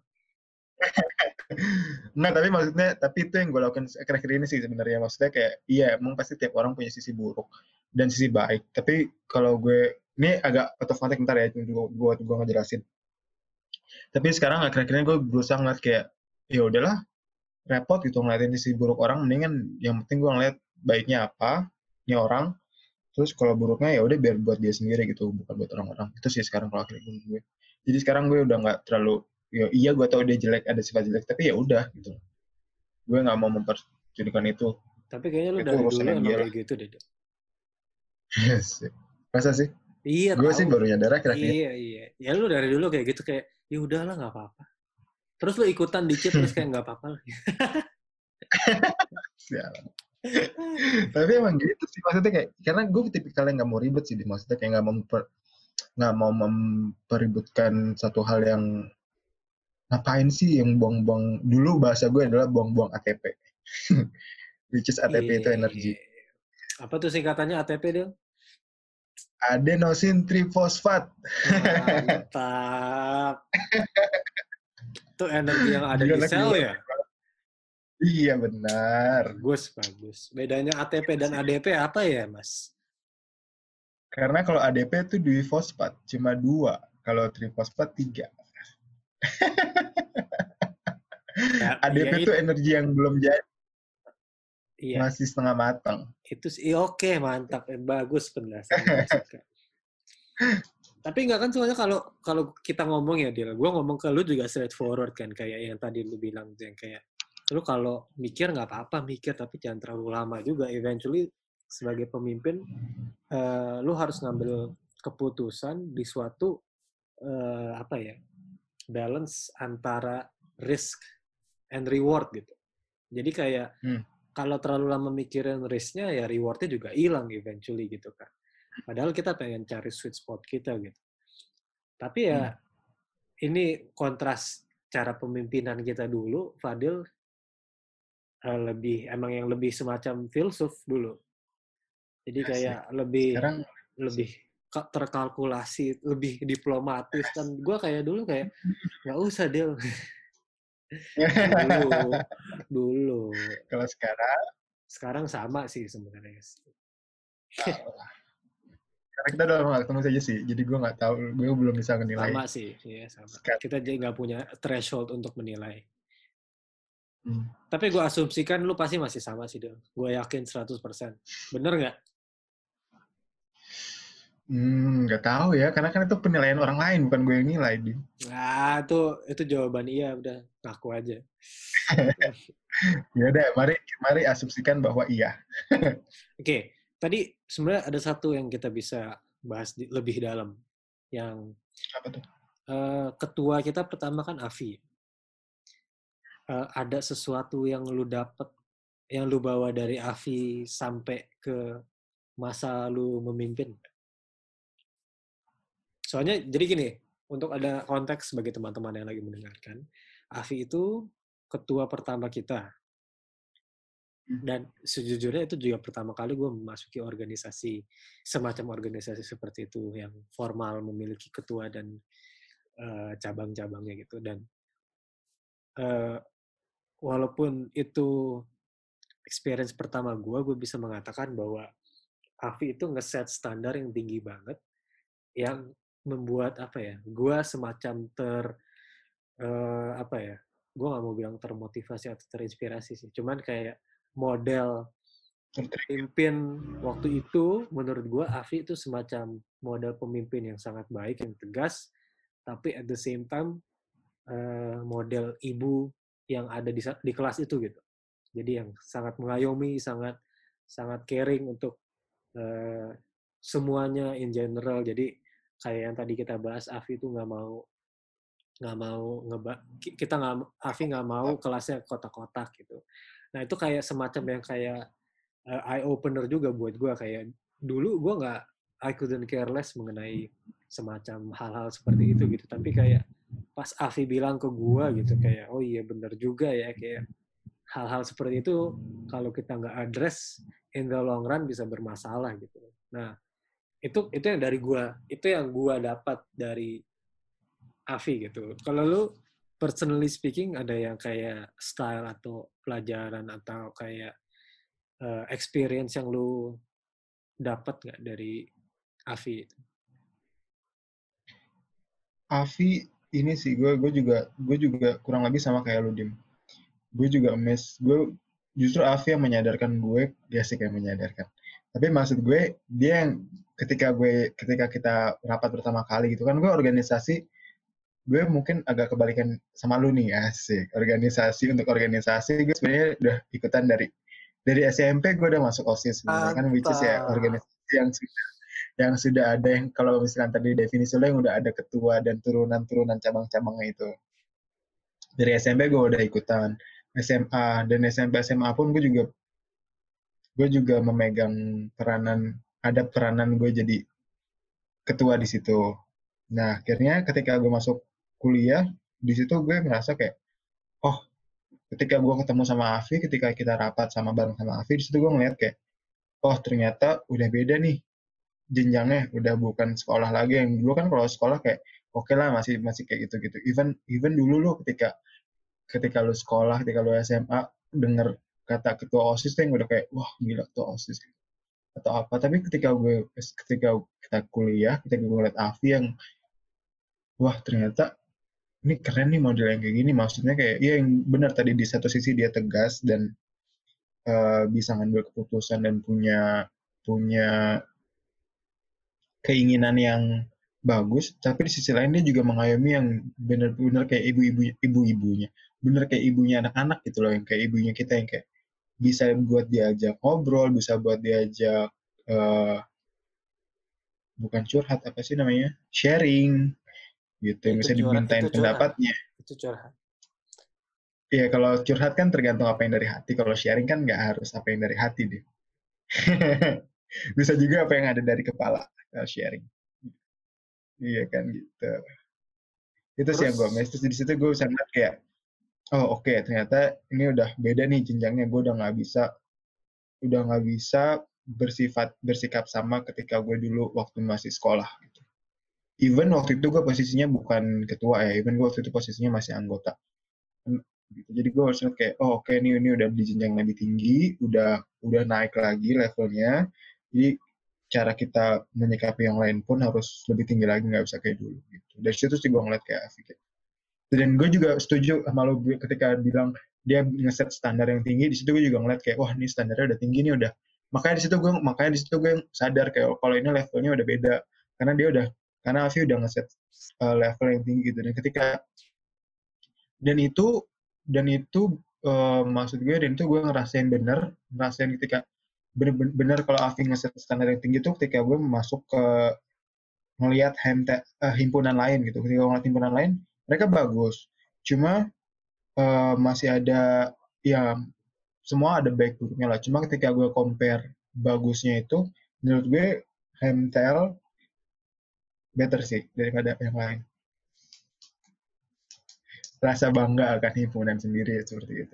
Nggak, tapi maksudnya, tapi itu yang gue lakukan akhir-akhir ini sih sebenarnya. Maksudnya kayak, iya emang pasti tiap orang punya sisi buruk dan sisi baik. Tapi kalau gue, ini agak out of context bentar ya, gue, gue, gue ngejelasin. Tapi sekarang akhir-akhir ini gue berusaha ngeliat kayak, ya udahlah, repot gitu ngeliatin sisi buruk orang, mendingan yang penting gue ngeliat baiknya apa, ini orang, terus kalau buruknya ya udah biar buat dia sendiri gitu, bukan buat orang-orang. Itu sih sekarang kalau akhirnya gue. Jadi sekarang gue udah nggak terlalu, ya iya gue tahu dia jelek, ada sifat jelek, tapi ya udah gitu. Gue nggak mau memperjudikan itu. Tapi kayaknya lu Itu dari dulu urusannya emang dia lah. kayak gitu deh. Dok. Yes. Masa sih? Iya Gue tahu. sih baru nyadar akhir-akhir. Iya iya. Ya lu dari dulu kayak gitu kayak ya udahlah nggak apa-apa. Terus lu ikutan dikit terus kayak nggak apa-apa lah. Sialan. Tapi emang gitu sih maksudnya kayak karena gue tipikal yang nggak mau ribet sih, maksudnya kayak nggak mau memper, nggak mau mempeributkan satu hal yang ngapain sih yang buang-buang, dulu bahasa gue adalah buang-buang A T P. Which is A T P itu energi. Iya. Apa tuh singkatannya A T P Del? Adenosin trifosfat. Mantap. Itu energi yang ada Gila, di sel gila. ya? Iya benar. Bagus, bagus. Bedanya A T P dan A D P apa ya, Mas? Karena kalau A D P itu difosfat cuma dua, kalau trifosfat tiga. Ya, A D P ya itu it, energi yang belum jadi, iya. masih setengah matang. Itu sih oke, mantap. Eh, bagus penjelasannya, gue suka. Tapi enggak kan soalnya kalau kalau kita ngomong ya, Dil. Gue ngomong ke lu juga straightforward kan, kayak yang tadi lu bilang tuh yang kayak lu kalau mikir nggak apa-apa mikir tapi jangan terlalu lama juga. Eventually sebagai pemimpin uh, lu harus ngambil keputusan di suatu uh, apa ya balance antara risk and reward gitu. Jadi kayak hmm. kalau terlalu lama mikirin risknya ya rewardnya juga hilang eventually gitu kan. Padahal kita pengen cari sweet spot kita gitu. Tapi ya hmm. ini kontras cara pemimpinan kita dulu, Fadil uh, lebih emang yang lebih semacam filsuf dulu. Jadi kayak Asik. lebih Sekarang, lebih terkalkulasi, lebih diplomatis. Dan gue kayak dulu kayak nggak usah Del. dulu, dulu. Kalau sekarang? Sekarang sama sih sebenarnya. Karena kita udah lama ketemu saja sih, jadi gue nggak tahu, gue belum bisa menilai. Sama sih, ya sama. Sekarang. Kita jadi nggak punya threshold untuk menilai. Hmm. Tapi gue asumsikan lu pasti masih sama sih, Del. Gue yakin seratus persen. Bener nggak? Hmm, nggak tahu ya, karena kan itu penilaian orang lain, bukan gue yang nilai, Dim. Nah, itu itu jawaban iya, udah ngaku aja. Ya udah, mari mari asumsikan bahwa iya. Oke, okay. Tadi sebenarnya ada satu yang kita bisa bahas di, lebih dalam, yang apa tuh? Uh, ketua kita pertama kan Afi. Uh, ada sesuatu yang lu dapet, yang lu bawa dari Afi sampai ke masa lu memimpin. Soalnya jadi gini, untuk ada konteks bagi teman-teman yang lagi mendengarkan, Afi itu ketua pertama kita. Dan sejujurnya itu juga pertama kali gue memasuki organisasi, semacam organisasi seperti itu, yang formal, memiliki ketua dan uh, cabang-cabangnya gitu. Dan uh, walaupun itu experience pertama gue, gue bisa mengatakan bahwa Afi itu nge-set standar yang tinggi banget, yang membuat apa ya, gue semacam ter uh, apa ya, gue nggak mau bilang termotivasi atau terinspirasi sih, cuman kayak model pemimpin waktu itu menurut gue Afi itu semacam model pemimpin yang sangat baik, yang tegas, tapi at the same time uh, model ibu yang ada di, di kelas itu gitu. Jadi yang sangat mengayomi, sangat sangat caring untuk uh, semuanya in general. Jadi kayak yang tadi kita bahas, Afi itu nggak mau nggak mau ngeba kita nggak Afi nggak mau kelasnya kotak-kotak gitu. Nah itu kayak semacam yang kayak uh, eye opener juga buat gue, kayak dulu gue nggak I couldn't care less mengenai semacam hal-hal seperti itu gitu. Tapi kayak pas Afi bilang ke gue gitu kayak oh iya benar juga ya, kayak hal-hal seperti itu kalau kita nggak address in the long run bisa bermasalah gitu. Nah itu itu yang dari gue, itu yang gue dapat dari Afi gitu. Kalau lu personally speaking ada yang kayak style atau pelajaran atau kayak uh, experience yang lu dapat nggak dari Afi itu? Afi ini sih gue gue juga gue juga kurang lebih sama kayak lu Dim. Gue juga mes gue justru Afi yang menyadarkan gue, dia sih kayak menyadarkan. Tapi maksud gue, dia yang ketika gue ketika kita rapat pertama kali gitu kan, gue organisasi, gue mungkin agak kebalikan sama lu nih, asik. Organisasi untuk organisasi, gue sebenarnya udah ikutan dari dari S M P gue udah masuk OSIS sebenarnya kan, which is ya Mantap. organisasi yang sudah yang sudah ada yang kalau misalkan tadi definisi lo yang udah ada ketua dan turunan-turunan cabang-cabangnya itu. Dari S M P gue udah ikutan, S M A dan S M P S M A pun gue juga gue juga memegang peranan, ada peranan gue jadi ketua di situ. Nah akhirnya ketika gue masuk kuliah di situ gue ngerasa kayak, oh ketika gue ketemu sama Afi, ketika kita rapat sama bareng sama Afi, di situ gue ngeliat kayak, oh ternyata udah beda nih jenjangnya, udah bukan sekolah lagi. Yang dulu kan kalau sekolah kayak oke okay lah, masih masih kayak gitu-gitu. Even even dulu lo ketika ketika lu sekolah, ketika lu S M A denger kata ketua OSIS tuh yang udah kayak wah gila ketua OSIS atau apa. Tapi ketika gue ketika kita kuliah, ketika gue ngeliat Afi yang wah ternyata ini keren nih model yang kayak gini. Maksudnya kayak ya yang benar tadi, di satu sisi dia tegas dan uh, bisa ngambil keputusan dan punya punya keinginan yang bagus, tapi di sisi lain dia juga mengayomi yang benar-benar kayak ibu-ibu ibu-ibunya, bener kayak ibunya anak-anak gitu loh, yang kayak ibunya kita yang kayak bisa buat diajak ngobrol, bisa buat diajak uh, bukan curhat, apa sih namanya, sharing gitu, Ya, yang itu bisa curhat, itu dimintain curhat. pendapatnya. Itu curhat. Iya, kalau curhat kan tergantung apa yang dari hati, kalau sharing kan nggak harus apa yang dari hati deh. Bisa juga apa yang ada dari kepala kalau sharing. Iya kan gitu. Itu sih yang gue Terus amazed. Terus di situ gue bisa ngeliat kayak, oh oke okay, ternyata ini udah beda nih jenjangnya. Gue udah nggak bisa, udah nggak bisa bersifat bersikap sama ketika gue dulu waktu masih sekolah. Gitu. Even waktu itu gue posisinya bukan ketua ya, even gue waktu itu posisinya masih anggota. Gitu. Jadi gue harus kayak, oh oke okay, ini ini udah di jenjang lebih tinggi, udah udah naik lagi levelnya. Jadi cara kita menyikapi yang lain pun harus lebih tinggi lagi, nggak bisa kayak dulu. Gitu. Dari situ sih gue ngeliat kayak Afi. Dan gue juga setuju sama lo ketika bilang dia ngeset standar yang tinggi. Di situ gue juga ngeliat kayak wah ini standarnya udah tinggi nih udah. Makanya di situ gue makanya di situ gue sadar kayak oh, kalau ini levelnya udah beda karena dia udah karena Afi udah ngeset uh, level yang tinggi gitu. Dan ketika dan itu dan itu uh, maksud gue dan itu gue ngerasain bener ngerasain ketika bener-bener kalau Afi ngeset standar yang tinggi tuh ketika gue masuk ke ngelihat uh, himpunan lain gitu. Ketika gue ngeliat himpunan lain mereka bagus. Cuma uh, masih ada ya semua ada baik buruknya lah. Cuma ketika gue compare bagusnya itu, menurut gue Hemtel better sih daripada yang lain. Rasa bangga akan himpunan sendiri seperti itu.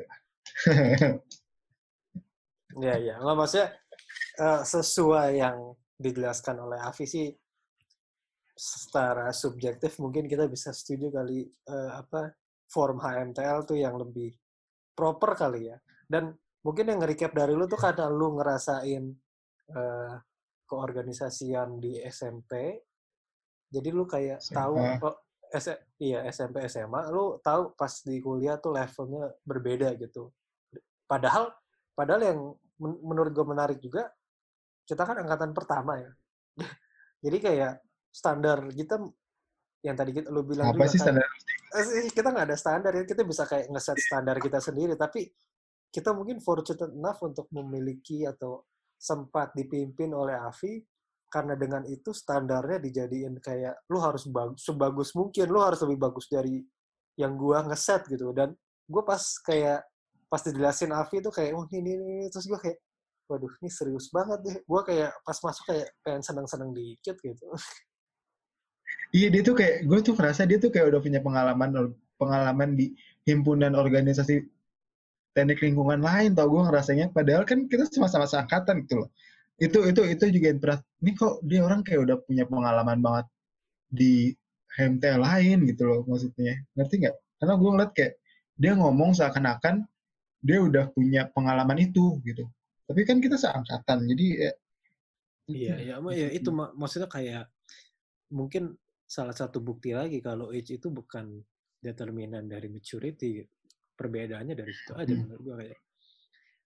ya ya, nggak maksudnya uh, sesuai yang dijelaskan oleh Afi sih secara subjektif mungkin kita bisa setuju kali uh, apa form H M T L tuh yang lebih proper kali ya. Dan mungkin yang nge-recap dari lu tuh karena lu ngerasain uh, keorganisasian di S M P, jadi lu kayak tahu Sama, oh, S iya S M P S M A, lu tahu pas di kuliah tuh levelnya berbeda gitu. Padahal padahal yang men- menurut gue menarik juga, kita kan angkatan pertama ya. Jadi kayak standar kita yang tadi kita, lu bilang apa juga sih kayak standar? eh, kita nggak ada standar ya, kita bisa kayak ngeset standar kita sendiri, tapi kita mungkin fortunate enough untuk memiliki atau sempat dipimpin oleh Afi, karena dengan itu standarnya dijadiin kayak lu harus bagus, sebagus mungkin, lu harus lebih bagus dari yang gua ngeset gitu. Dan gua pas kayak pas dijelasin Afi itu kayak oh ini, ini, ini. Terus gua kayak waduh ini serius banget deh. Gua kayak pas masuk kayak pengen seneng-seneng dikit gitu. Iya dia tuh kayak gue tuh ngerasa dia tuh kayak udah punya pengalaman pengalaman di himpunan organisasi teknik lingkungan lain, tau gue ngerasanya. Padahal kan kita sama-sama seangkatan gitu loh. Itu itu itu juga yang berat. Ini kok dia orang kayak udah punya pengalaman banget di H M T lain gitu loh maksudnya. Ngerti nggak? Karena gue ngeliat kayak dia ngomong seakan-akan dia udah punya pengalaman itu gitu. Tapi kan kita seangkatan, jadi ya, itu, Iya, ya, ya itu mak maksudnya kayak mungkin salah satu bukti lagi kalau age itu bukan determinan dari maturity. Perbedaannya dari situ aja hmm. menurut gue kayak.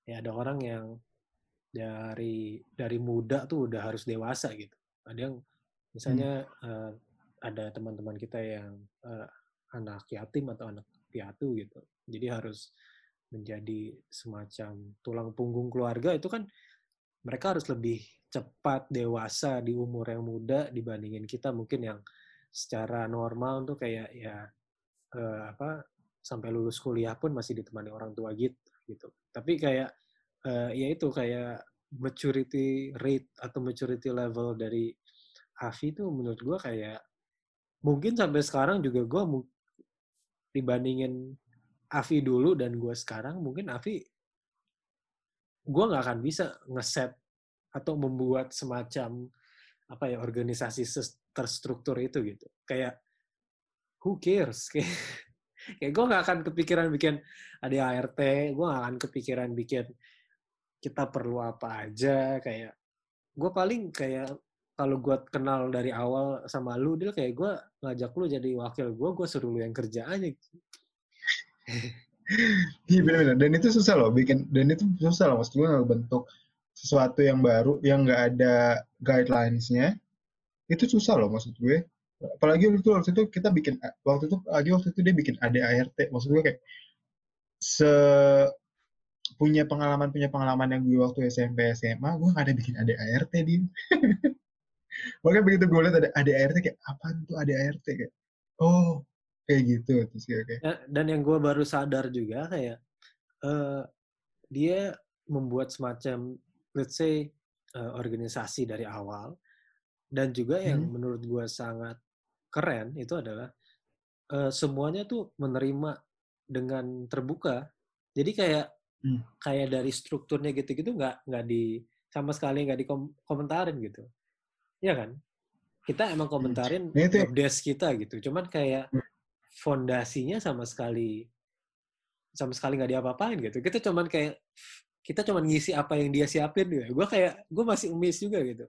ya ada orang yang dari dari muda tuh udah harus dewasa gitu. Ada yang misalnya hmm. uh, ada teman-teman kita yang uh, anak yatim atau anak piatu gitu. Jadi harus menjadi semacam tulang punggung keluarga, itu kan mereka harus lebih cepat dewasa di umur yang muda dibandingin kita mungkin yang secara normal tuh kayak ya eh, apa sampai lulus kuliah pun masih ditemani orang tua gitu gitu. Tapi kayak eh, ya itu kayak maturity rate atau maturity level dari Afi itu menurut gue kayak mungkin sampai sekarang juga gue dibandingin Afi dulu dan gue sekarang, mungkin Afi gue nggak akan bisa ngeset atau membuat semacam apa ya organisasi terstruktur itu gitu. Kayak who cares? Kayak, kayak gue nggak akan kepikiran bikin A D A R T, gue nggak akan kepikiran bikin kita perlu apa aja. Kayak gue paling kayak kalau gue kenal dari awal sama lu, dia kayak gue ngajak lu jadi wakil gue, gue suruh lu yang kerja aja. Iya benar-benar, dan itu susah loh bikin, dan itu susah loh maksud gue ngebentuk sesuatu yang baru yang nggak ada guidelines-nya, itu susah loh maksud gue. Apalagi waktu itu waktu itu kita bikin waktu itu lagi waktu itu dia bikin A D A R T, maksud gue kayak se punya pengalaman punya pengalaman yang gue waktu S M P S M A gue nggak ada bikin A D A R T din. Makanya begitu gue lihat ada A D A R T kayak apaan tuh A D A R T, kayak oh kayak gitu terus kayak okay. Dan yang gue baru sadar juga kayak uh, dia membuat semacam let's say uh, organisasi dari awal, dan juga yang hmm. menurut gue sangat keren itu adalah uh, semuanya tuh menerima dengan terbuka. Jadi kayak hmm. kayak dari strukturnya gitu-gitu nggak nggak di sama sekali nggak dikomentarin gitu, ya kan? Kita emang komentarin hmm. job desk kita gitu, cuman kayak hmm. fondasinya sama sekali sama sekali nggak diapa-apain gitu. Kita cuman kayak kita cuman ngisi apa yang dia siapin gitu. Gue kayak gue masih miss juga gitu.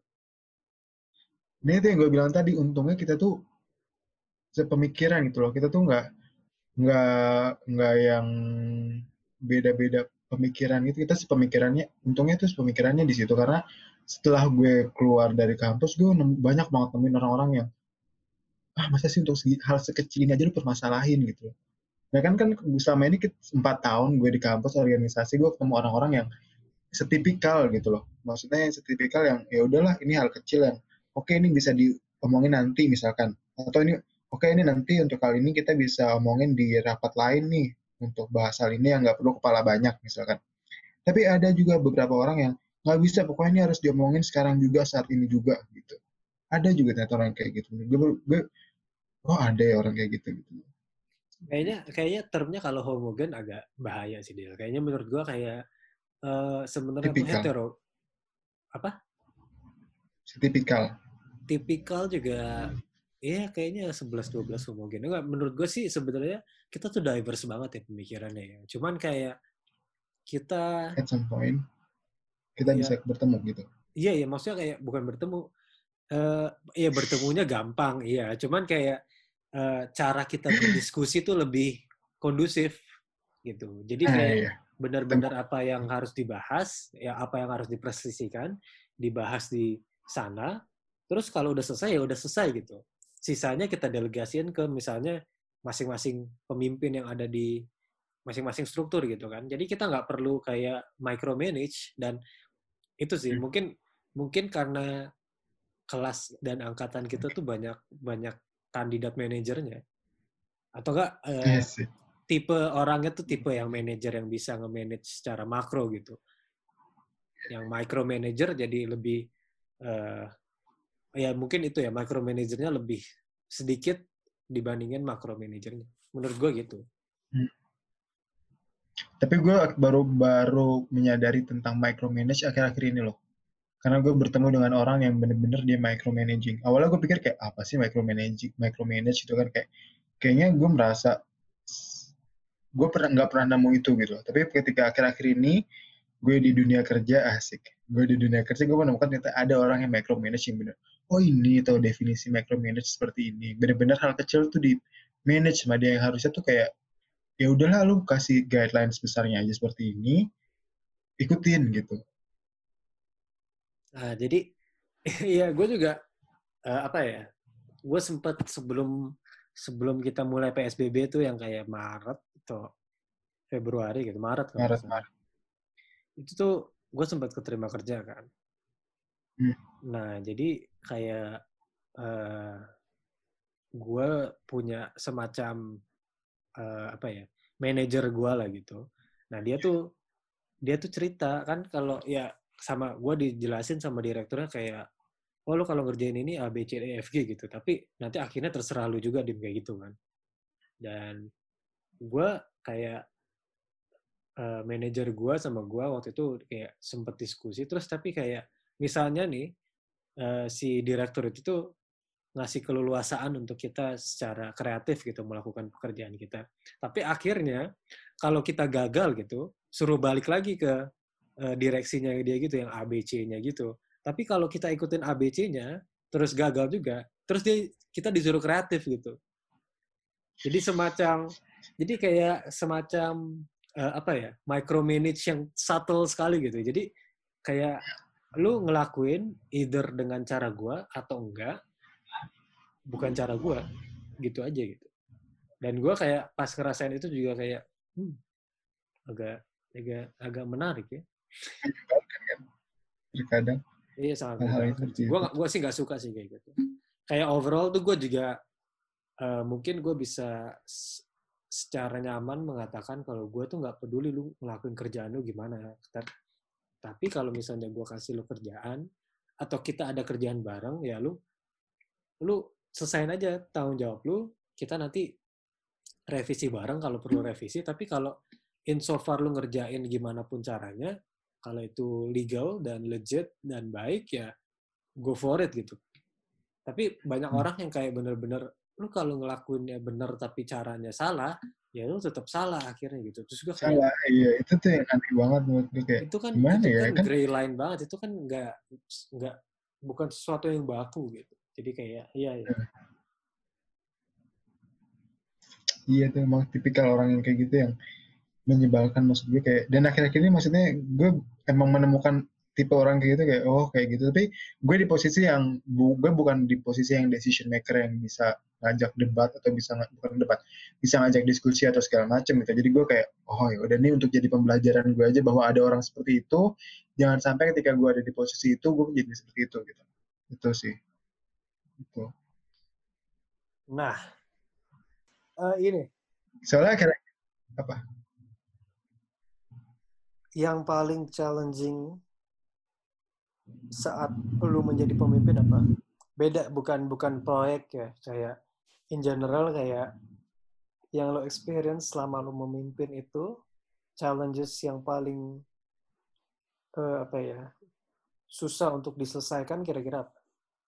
Nah itu yang gue bilang tadi, untungnya kita tuh sepemikiran gitu loh. Kita tuh nggak nggak nggak yang beda-beda pemikiran gitu. Kita sepemikirannya, untungnya tuh sepemikirannya di situ, karena setelah gue keluar dari kampus gue banyak banget nemuin orang-orang yang ah masa sih untuk hal sekecil ini aja lu permasalahin gitu. Nah kan kan selama ini empat tahun gue di kampus organisasi, gue ketemu orang-orang yang setipikal gitu loh. Maksudnya yang setipikal yang ya udahlah ini hal kecil yang oke okay, ini bisa diomongin nanti misalkan, atau ini oke okay, ini nanti untuk kali ini kita bisa omongin di rapat lain nih untuk bahas hal ini yang nggak perlu kepala banyak misalkan. Tapi ada juga beberapa orang yang nggak bisa, pokoknya ini harus diomongin sekarang juga, saat ini juga gitu. Ada juga ternyata orang kayak gitu. Gue, gue oh ada ya orang kayak gitu gitu. Kayaknya kayaknya termnya kalau homogen agak bahaya sih dia. Kayaknya menurut gue kayak uh, sebenarnya hetero apa? Tipikal. Tipikal juga ya kayaknya sebelas dua belas homogen. Enggak, menurut gue sih sebenarnya kita tuh diverse banget ya pemikirannya ya. Cuman kayak kita at some point kita ya, bisa bertemu gitu. Iya ya, maksudnya kayak bukan bertemu. Uh, ya bertemunya gampang, iya. Cuman kayak uh, cara kita berdiskusi tuh lebih kondusif gitu. Jadi kayak eh, iya. benar-benar apa yang harus dibahas, ya apa yang harus dipresisikan, dibahas di sana. Terus kalau udah selesai ya udah selesai gitu. Sisanya kita delegasiin ke misalnya masing-masing pemimpin yang ada di masing-masing struktur gitu kan. Jadi kita nggak perlu kayak micromanage, dan itu sih hmm. mungkin mungkin karena kelas dan angkatan kita tuh banyak banyak kandidat manajernya, atau enggak uh, yes. tipe orangnya tuh tipe yang manajer yang bisa nge-manage secara makro gitu. Yang micro manager jadi lebih uh, ya mungkin itu ya, micro manajernya lebih sedikit dibandingin makro manajernya. Menurut gue gitu. Hmm. Tapi gue baru baru menyadari tentang micromanage akhir-akhir ini loh. Karena gue bertemu dengan orang yang bener-bener dia micromanaging. Awalnya gue pikir kayak apa sih micromanaging, micromanage itu kan kayak kayaknya gue merasa gue pernah nggak pernah nemu itu gitu. Tapi ketika akhir-akhir ini gue di dunia kerja asik, gue di dunia kerja gue menemukan ternyata ada orang yang micromanaging bener. Oh ini tahu definisi micromanage seperti ini. Bener-bener hal kecil tuh di manage sama dia, yang harusnya tuh kayak ya udahlah lu kasih guidelines besarnya aja seperti ini. ikutin gitu. Nah, jadi iya gue juga uh, apa ya? Gue sempet sebelum sebelum kita mulai P S B B tuh yang kayak Maret atau Februari gitu, Maret kalau nggak Maret salah. Maret. Itu tuh gue sempat keterima kerja kan. Hmm. Nah, jadi kayak uh, gue punya semacam uh, apa ya, manajer gue lah gitu. Nah, dia tuh dia tuh cerita kan kalau ya sama gue dijelasin sama direkturnya kayak, oh lu kalau ngerjain ini A B C D E F G gitu, tapi nanti akhirnya terserah lu juga dim kayak gitu kan. Dan gue kayak uh, manajer gue sama gue waktu itu kayak sempet diskusi terus tapi kayak misalnya nih uh, si direktur itu tuh ngasih keleluasaan untuk kita secara kreatif gitu melakukan pekerjaan kita. Tapi akhirnya kalau kita gagal gitu, suruh balik lagi ke uh, direksinya dia gitu yang A B C-nya gitu. Tapi kalau kita ikutin A B C-nya terus gagal juga, terus dia kita disuruh kreatif gitu. Jadi semacam jadi kayak semacam uh, apa ya? Micromanage yang subtle sekali gitu. Jadi kayak lu ngelakuin either dengan cara gua atau enggak bukan cara gue gitu aja gitu. Dan gue kayak pas ngerasain itu juga kayak hmm, agak agak agak menarik ya. Menyebalkan kan terkadang Iya sangat hal-hal menyebalkan seperti sih. Gue itu. gue sih nggak suka sih kayak gitu. Kayak overall tuh gue juga uh, mungkin gue bisa secara nyaman mengatakan kalau gue tuh nggak peduli lu ngelakuin kerjaan lu gimana. Tapi kalau misalnya gue kasih lu kerjaan atau kita ada kerjaan bareng ya lu lu selesain aja tanggung jawab lu. Kita nanti revisi bareng kalau perlu revisi, tapi kalau insofar lu ngerjain gimana pun caranya, kalau itu legal dan legit dan baik ya go for it gitu. Tapi banyak Hmm. orang yang kayak bener-bener lu kalau ngelakuinnya bener tapi caranya salah, ya lu tetap salah akhirnya gitu. Terus gue kayak Salah, iya itu tuh yang aneh banget menurut gue kayak itu kan gimana itu ya kan kan. gray line banget, itu kan nggak nggak bukan sesuatu yang baku gitu. Jadi kayak iya ya. Iya tuh emang tipikal orang yang kayak gitu yang menyebalkan maksud gue kayak, dan akhir-akhir ini maksudnya gue emang menemukan tipe orang kayak gitu kayak oh kayak gitu, tapi gue di posisi yang bu, gue bukan di posisi yang decision maker yang bisa ngajak debat atau bisa bukan debat bisa ngajak diskusi atau segala macam gitu. Jadi gue kayak oh ya udah nih untuk jadi pembelajaran gue aja bahwa ada orang seperti itu, jangan sampai ketika gue ada di posisi itu gue menjadi seperti itu gitu. Itu sih itu Nah, uh, ini soalnya kira apa yang paling challenging saat lu menjadi pemimpin apa? Beda, bukan bukan proyek ya, kayak in general kayak yang lo experience selama lo memimpin itu challenges yang paling uh, apa ya susah untuk diselesaikan kira-kira apa?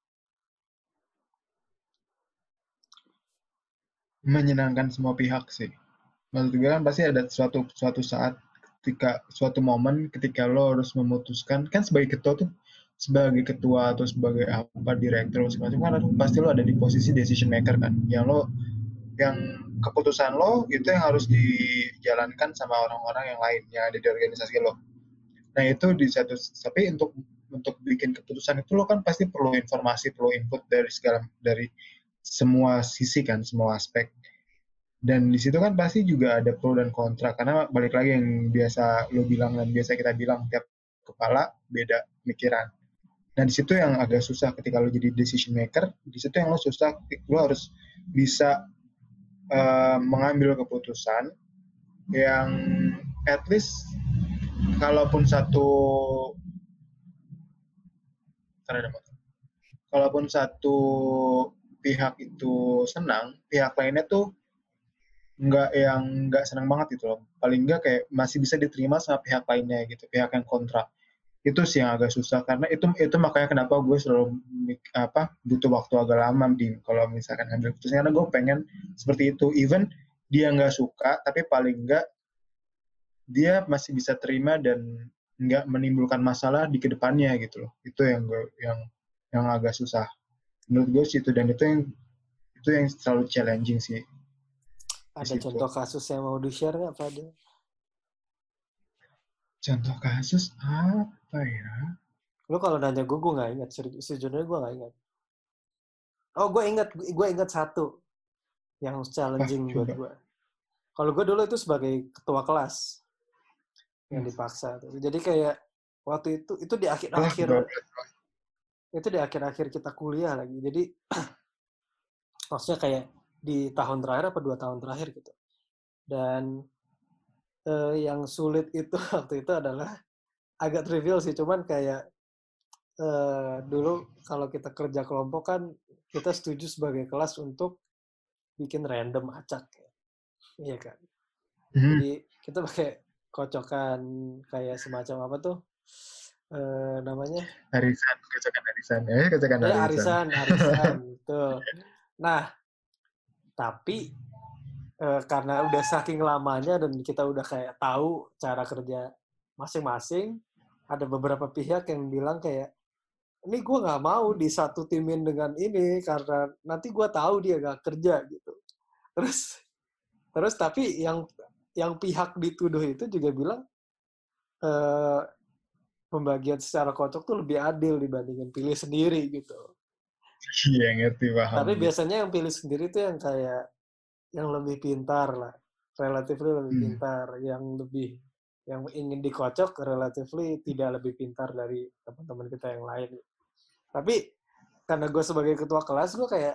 menyenangkan semua pihak sih. Maksud gue kan pasti ada suatu suatu saat ketika suatu momen ketika lo harus memutuskan kan sebagai ketua tuh sebagai ketua atau sebagai apa direktur segala macam kan pasti lo ada di posisi decision maker kan yang lo yang keputusan lo itu yang harus dijalankan sama orang-orang yang lain yang ada di organisasi lo. Nah itu di satu tapi untuk untuk bikin keputusan itu lo kan pasti perlu informasi perlu input dari segala dari semua sisi kan semua aspek. Dan di situ kan pasti juga ada pro dan kontra karena balik lagi yang biasa lo bilang dan biasa kita bilang tiap kepala beda pikiran. Nah di situ yang agak susah ketika lo jadi decision maker, di situ yang lo susah lo harus bisa uh, mengambil keputusan yang at least kalaupun satu kalaupun satu pihak itu senang, pihak lainnya tuh nggak yang nggak senang banget gitu loh. Paling nggak kayak masih bisa diterima sama pihak lainnya gitu, pihak yang kontra. Itu sih yang agak susah karena itu itu makanya kenapa gue selalu apa butuh waktu agak lama di kalau misalkan ambil keputusan karena gue pengen seperti itu. Even dia nggak suka, tapi paling nggak dia masih bisa terima dan nggak menimbulkan masalah di kedepannya gitu loh. Itu yang gue yang yang agak susah. Menurut gue sih itu dan itu yang itu yang selalu challenging sih. Ada contoh kasus yang mau di-share nggak, Fadil? Contoh kasus apa ya? Lu kalau nanya gue, gue nggak ingat. Sejujurnya gue nggak ingat. Oh, gue ingat, gue ingat satu yang Apa? challenging buat Coba. gue. Kalau gue dulu itu sebagai ketua kelas yang Hmm. dipaksa. Jadi kayak waktu itu itu di Wah, akhir-akhir ketua kelas. itu di akhir-akhir kita kuliah lagi. Jadi maksudnya kayak di tahun terakhir apa dua tahun terakhir gitu. Dan eh, yang sulit itu waktu itu adalah agak trivial sih, cuman kayak eh, dulu kalau kita kerja kelompok kan kita setuju sebagai kelas untuk bikin random acak, ya. Iya kan. Hmm. Jadi kita pakai kocokan kayak semacam apa tuh eh, namanya? Arisan, kocokan arisan. Eh, kocokan Ya arisan. arisan, arisan, betul. Nah, tapi eh, karena udah saking lamanya dan kita udah kayak tahu cara kerja masing-masing, ada beberapa pihak yang bilang kayak, ini gue nggak mau di satu timin dengan ini karena nanti gue tahu dia nggak kerja gitu. Terus, terus tapi yang yang pihak dituduh itu juga bilang eh, pembagian secara kocok tuh lebih adil dibandingin pilih sendiri gitu. Iya, ngerti, paham Tapi gue. biasanya yang pilih sendiri tuh yang kayak yang lebih pintar lah, relatively lebih Hmm. pintar, yang lebih yang ingin dikocok relatively tidak lebih pintar dari teman-teman kita yang lain. Tapi karena gue sebagai ketua kelas, gue kayak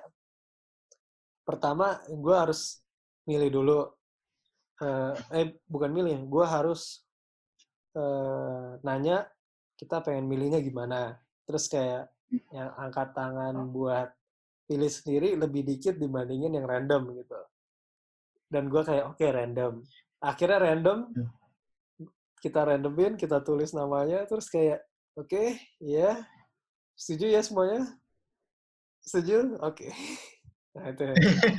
pertama gue harus milih dulu, eh, eh bukan milih, gue harus eh, nanya kita pengen milihnya gimana. Terus kayak yang angkat tangan buat pilih sendiri lebih dikit dibandingin yang random gitu. Dan gue kayak oke okay, random. Akhirnya random, Hmm. kita randomin, kita tulis namanya, terus kayak oke, okay, ya, setuju ya semuanya? Setuju? Oke. Okay. Nah itu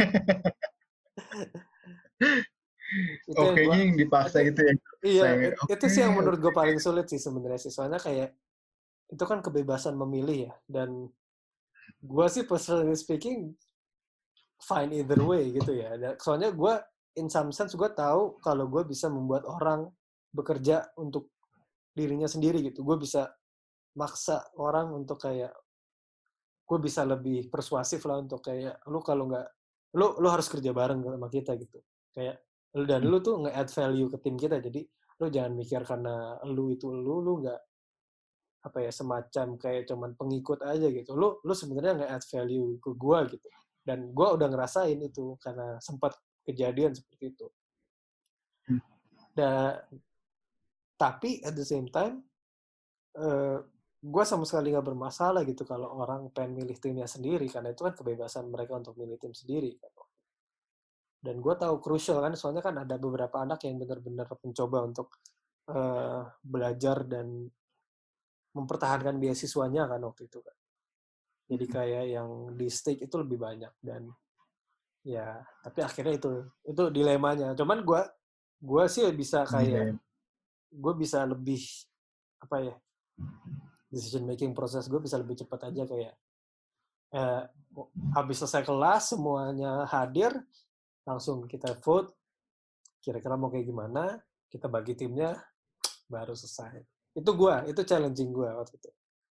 itu Oh, yang gue kayaknya yang dipaksa itu gitu ya. iya Saya, it- itu oke, sih yang menurut oke. gue paling sulit sih sebenarnya sih, soalnya kayak itu kan kebebasan memilih ya, dan gue sih personally speaking fine either way gitu ya. Soalnya gue in some sense gue tahu kalau gue bisa membuat orang bekerja untuk dirinya sendiri gitu. Gue bisa maksa orang untuk kayak gue bisa lebih persuasif lah untuk kayak lu kalau nggak lu lu harus kerja bareng sama kita gitu. Kayak lu dan Hmm. lu tuh nge-add value ke tim kita. Jadi lu jangan mikir karena lu itu lu lu nggak apa ya semacam kayak cuman pengikut aja gitu. Lu lu sebenarnya nge-add value ke gue gitu. Dan gue udah ngerasain itu karena sempat kejadian seperti itu. Hmm. Dan tapi at the same time eh, gue sama sekali nggak bermasalah gitu kalau orang pengen milih timnya sendiri karena itu kan kebebasan mereka untuk milih tim sendiri. Dan gue tahu crucial kan, soalnya kan ada beberapa anak yang benar-benar mencoba untuk uh, belajar dan mempertahankan beasiswanya kan waktu itu kan. Jadi kayak yang di stake itu lebih banyak dan ya tapi akhirnya itu itu dilemanya. Cuman gue gue sih bisa kayak Gila. gue bisa lebih apa ya decision making proses gue bisa lebih cepat aja kayak eh, habis selesai kelas semuanya hadir langsung kita vote kira-kira mau kayak gimana kita bagi timnya baru selesai. Itu gue, itu challenging gue waktu itu.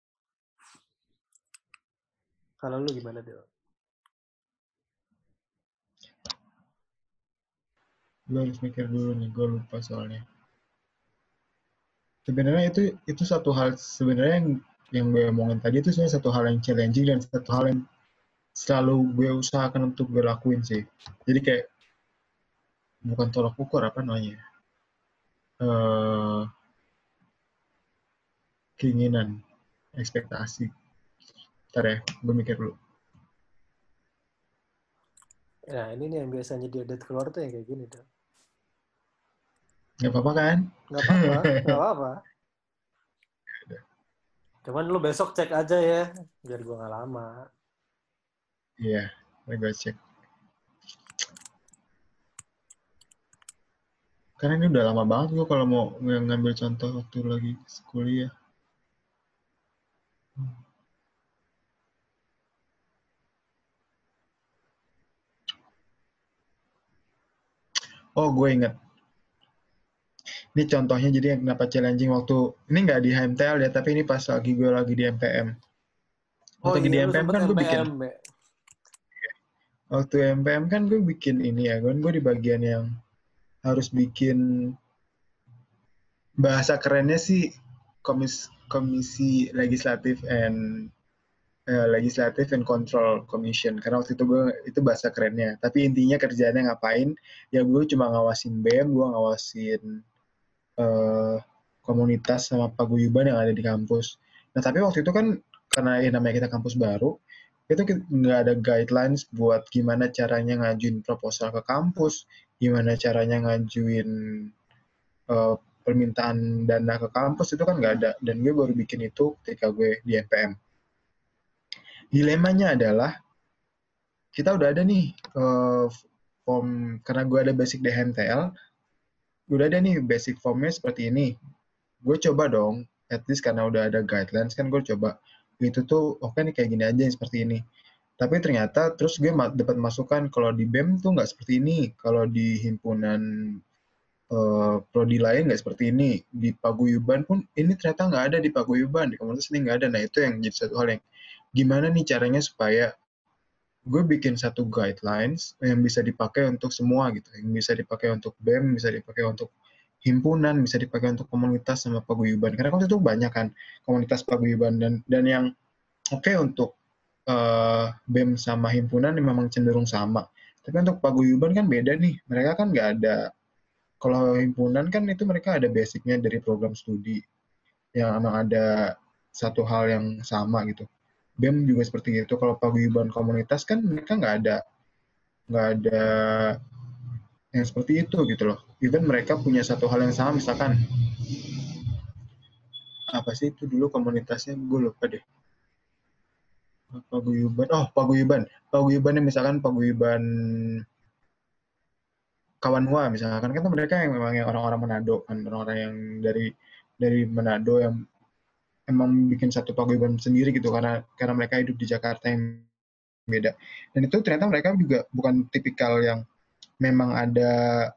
Kalau lu gimana, Del? Gue harus mikir dulu nih, gue lupa soalnya. Sebenarnya itu itu satu hal sebenarnya yang yang gue omongin tadi itu sebenarnya satu hal yang challenging dan satu hal yang selalu gue usahakan untuk gue lakuin sih. Jadi kayak bukan tolak ukur apa namanya? Eh, keinginan, ekspektasi. Ntar ya, gue mikir dulu. Nah, ini nih yang biasanya dia dead keluar tuh yang kayak gini, Del. Gak apa-apa kan? Nggak apa-apa, nggak apa-apa. Cuman lu besok cek aja ya, biar gue nggak lama. Iya, yeah, gue cek. Karena ini udah lama banget gue kalau mau ngambil contoh waktu lagi kuliah. Oh, gue inget. Ini contohnya jadi kenapa challenging waktu, ini nggak di H M T L ya, tapi ini pas lagi gue lagi di M P M. Oh Waktu di iya, lu M P M sempet kan gue bikin, M P M ya? waktu M P M kan gue bikin ini ya, gue gue di bagian yang harus bikin, bahasa kerennya sih komis, komisi legislatif and eh, legislative and control commission, karena waktu itu gue itu bahasa kerennya, tapi intinya kerjaannya ngapain ya, gue cuma ngawasin B E M, gue ngawasin eh, komunitas sama paguyuban yang ada di kampus. Nah tapi waktu itu kan karena ya namanya kita kampus baru, itu nggak ada guidelines buat gimana caranya ngajuin proposal ke kampus, gimana caranya ngajuin uh, permintaan dana ke kampus, itu kan nggak ada. Dan gue baru bikin itu ketika gue di M P M. Dilemanya adalah kita udah ada nih uh, form, karena gue ada basic di H M T L, udah ada nih basic formnya seperti ini. Gue coba dong, at least karena udah ada guidelines kan, gue coba itu tuh oke okay nih kayak gini aja seperti ini. Tapi ternyata terus gue dapat masukan kalau di B E M tuh nggak seperti ini, kalau di himpunan uh, prodi lain nggak seperti ini, di paguyuban pun ini ternyata nggak ada, di paguyuban di komunitas ini nggak ada. Nah itu yang jadi satu hal yang gimana nih caranya supaya gue bikin satu guidelines yang bisa dipakai untuk semua gitu, yang bisa dipakai untuk B E M, bisa dipakai untuk himpunan, bisa dipakai untuk komunitas sama paguyuban. Karena waktu itu banyak kan komunitas paguyuban, dan dan yang oke okay untuk uh, B E M sama himpunan memang cenderung sama. Tapi untuk paguyuban kan beda nih. Mereka kan nggak ada, kalau himpunan kan itu mereka ada basicnya dari program studi yang emang ada satu hal yang sama gitu. B E M juga seperti itu. Kalau paguyuban komunitas kan mereka nggak ada nggak ada yang seperti itu gitu loh. Even mereka punya satu hal yang sama, misalkan apa sih itu dulu komunitasnya, gue lupa deh. Paguyuban, oh paguyuban, paguyuban yang misalkan paguyuban Kawanwa misalkan, kan mereka yang memang yang orang-orang Manado kan, orang-orang yang dari dari Manado yang emang bikin satu paguyuban sendiri gitu, karena karena mereka hidup di Jakarta yang beda. Dan itu ternyata mereka juga bukan tipikal yang memang ada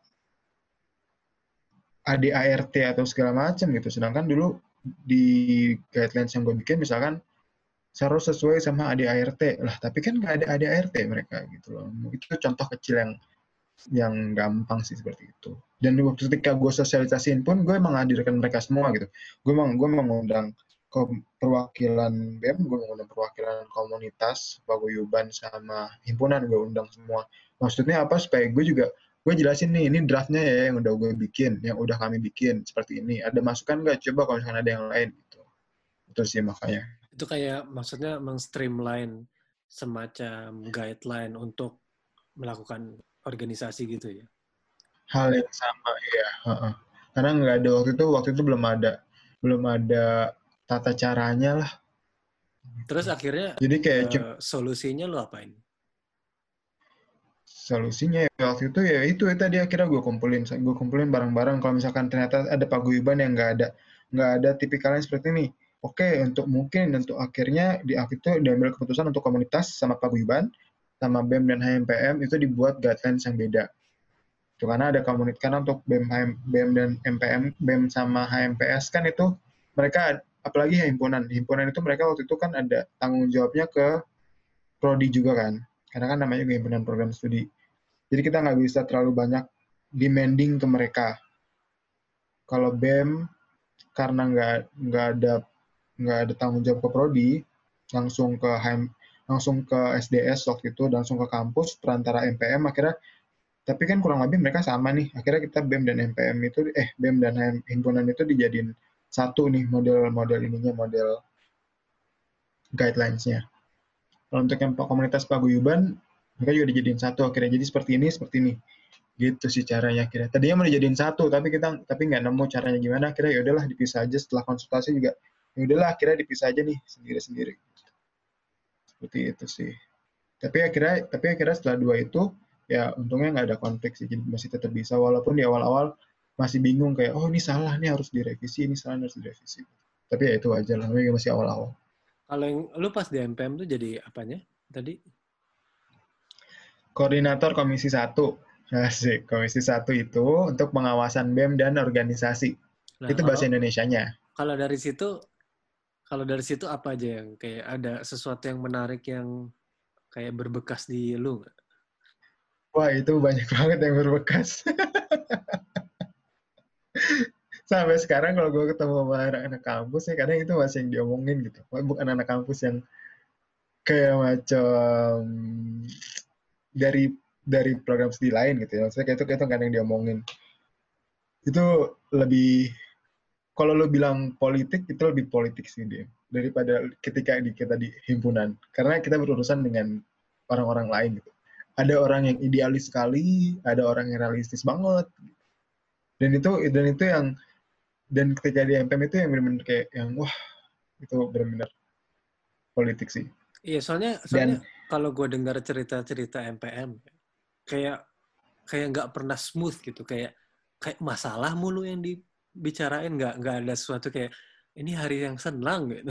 A D A R T atau segala macam gitu. Sedangkan dulu di guidelines yang gue bikin misalkan harus sesuai sama A D A R T lah, tapi kan nggak ada A D A R T mereka gitu loh. Itu contoh kecil yang yang gampang sih seperti itu. Dan waktu ketika gue sosialisasiin pun gue menghadirkan mereka semua gitu. Gue emang gue mengundang ke perwakilan B E M, gue mengundang perwakilan komunitas, paguyuban sama himpunan, gue undang semua. Maksudnya apa, supaya gue juga gue jelasin nih, ini draftnya ya yang udah gue bikin, yang udah kami bikin seperti ini. Ada masukan nggak? Coba kalau misalkan ada yang lain gitu. Itu sih makanya. Itu kayak maksudnya meng-streamline semacam guideline untuk melakukan organisasi gitu ya? Hal yang sama ya. Uh-uh. Karena nggak ada waktu itu, waktu itu belum ada, belum ada tata caranya lah. Terus akhirnya Jadi kayak uh, solusinya lo apain? Solusinya ya waktu itu ya itu ya tadi akhirnya gue kumpulin, gue kumpulin barang-barang. Kalau misalkan ternyata ada paguyuban yang nggak ada nggak ada tipikalnya seperti ini, oke okay, untuk mungkin untuk akhirnya di akhir itu diambil keputusan untuk komunitas sama paguyuban sama B E M dan H M P M itu dibuat guidelines yang beda. Itu karena ada komunitas, karena untuk B E M, B E M dan M P M, B E M sama H M P S kan itu mereka, apalagi himpunan, himpunan itu mereka waktu itu kan ada tanggung jawabnya ke prodi juga kan, karena kan namanya juga himpunan program studi. Jadi kita nggak bisa terlalu banyak demanding ke mereka. Kalau B E M karena nggak nggak ada nggak ada tanggung jawab ke prodi, langsung ke H M, langsung ke S D S waktu itu, langsung ke kampus perantara M P M akhirnya. Tapi kan kurang lebih mereka sama nih. Akhirnya kita B E M dan M P M itu eh B E M dan himpunan itu dijadiin satu nih model-model ininya, model guidelines-nya. Kalau untuk yang komunitas paguyuban mereka juga dijadiin satu akhirnya, jadi seperti ini seperti ini. Gitu sih caranya kira. Tadinya mau dijadiin satu, tapi kita tapi nggak nemu caranya gimana. Akhirnya ya udahlah dipisah aja, setelah konsultasi juga. Ya udahlah akhirnya dipisah aja nih sendiri-sendiri. Seperti itu sih. Tapi akhirnya tapi akhirnya setelah dua itu ya untungnya nggak ada konflik sih. Jadi masih tetap bisa, walaupun di awal-awal masih bingung kayak oh ini salah nih harus direvisi, ini salah harus direvisi. Tapi ya itu aja lah, namanya masih awal-awal. Kalau yang lu pas di M P M tuh jadi apanya tadi? Koordinator Komisi satu Asik. Komisi satu itu untuk pengawasan B E M dan organisasi. Nah, Itu kalau bahasa Indonesianya. kalau dari situ kalau dari situ apa aja yang kayak ada sesuatu yang menarik yang kayak berbekas di lu nggak? Wah, itu banyak banget yang berbekas. Sampai sekarang kalau gue ketemu sama anak-anak kampus ya kadang itu masih yang diomongin gitu. Bukan anak kampus yang kayak macam dari dari program studi lain gitu ya. Maksudnya kayak itu kayak itu kan yang diomongin. Itu lebih kalau lo bilang politik itu lebih politik sih dia daripada ketika di, kita di himpunan. Karena kita berurusan dengan orang-orang lain gitu. Ada orang yang idealis sekali, ada orang yang realistis banget. Dan itu dan itu yang dan ketika di M P M itu yang benar-benar kayak yang wah itu benar-benar politik sih. Iya, soalnya soalnya Dan kalau gue dengar cerita-cerita M P M kayak kayak nggak pernah smooth gitu, kayak kayak masalah mulu yang dibicarain, nggak nggak ada sesuatu kayak ini hari yang senang gitu.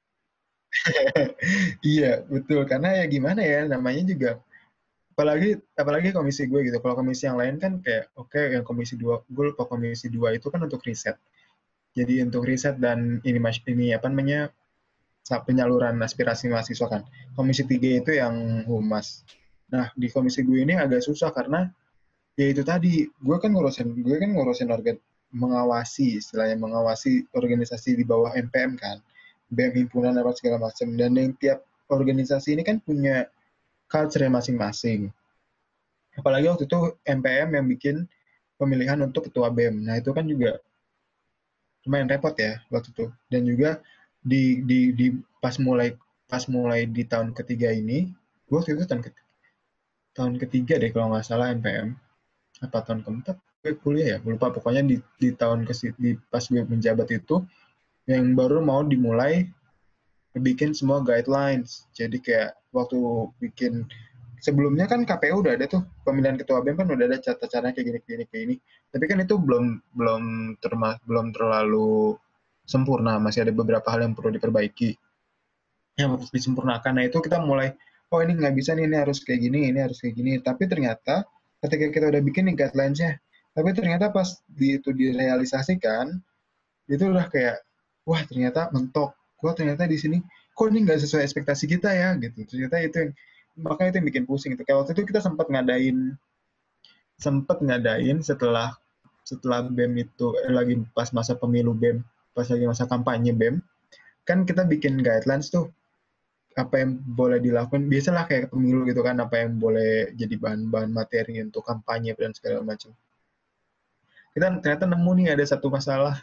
iya betul karena ya gimana ya namanya juga apalagi apalagi komisi gue gitu. Kalau komisi yang lain kan kayak oke okay, yang komisi dua gue lupa komisi dua itu kan untuk riset. Jadi untuk riset dan ini mas ini apa namanya penyaluran aspirasi mahasiswa kan. Komisi tiga itu yang humas. Nah, di komisi gue ini agak susah karena ya itu tadi, gue kan ngurusin gue kan ngurusin organ mengawasi istilahnya mengawasi organisasi di bawah M P M kan. B E M himpunan apa segala macam dan yang tiap organisasi ini kan punya culture masing-masing. Apalagi waktu itu M P M yang bikin pemilihan untuk ketua B E M. Nah, itu kan juga lumayan repot ya waktu itu. Dan juga di di di pas mulai pas mulai di tahun ketiga ini, gue waktu itu tahun ketiga, tahun ketiga deh kalau nggak salah M P M apa tahun keempat gue kuliah ya lupa pokoknya di di tahun ke di pas gue menjabat itu yang baru mau dimulai bikin semua guidelines. Jadi kayak waktu bikin sebelumnya kan K P U udah ada tuh pemilihan ketua B E M kan udah ada tata caranya kayak gini kayak gini kayak ini. Tapi kan itu belum belum termas belum terlalu sempurna, masih ada beberapa hal yang perlu diperbaiki. Yang harus disempurnakan. Nah, itu kita mulai oh ini nggak bisa nih, ini harus kayak gini, ini harus kayak gini. Tapi ternyata ketika kita udah bikin nih guidelines-nya, tapi ternyata pas di, itu direalisasikan, itu udah kayak wah ternyata mentok. Wah ternyata di sini kok ini nggak sesuai ekspektasi kita ya gitu. Ternyata itu yang makanya itu yang bikin pusing itu. Kayak waktu itu kita sempat ngadain sempat ngadain setelah setelah B E M itu eh, lagi pas masa pemilu B E M, pas lagi masa kampanye B E M, kan kita bikin guidelines tuh apa yang boleh dilakukan biasalah kayak pemilu gitu kan apa yang boleh jadi bahan-bahan materi untuk kampanye dan segala macam. Kita ternyata nemu nih ada satu masalah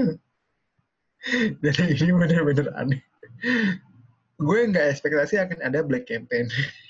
dan ini benar-benar aneh. Gue nggak ekspektasi akan ada black campaign.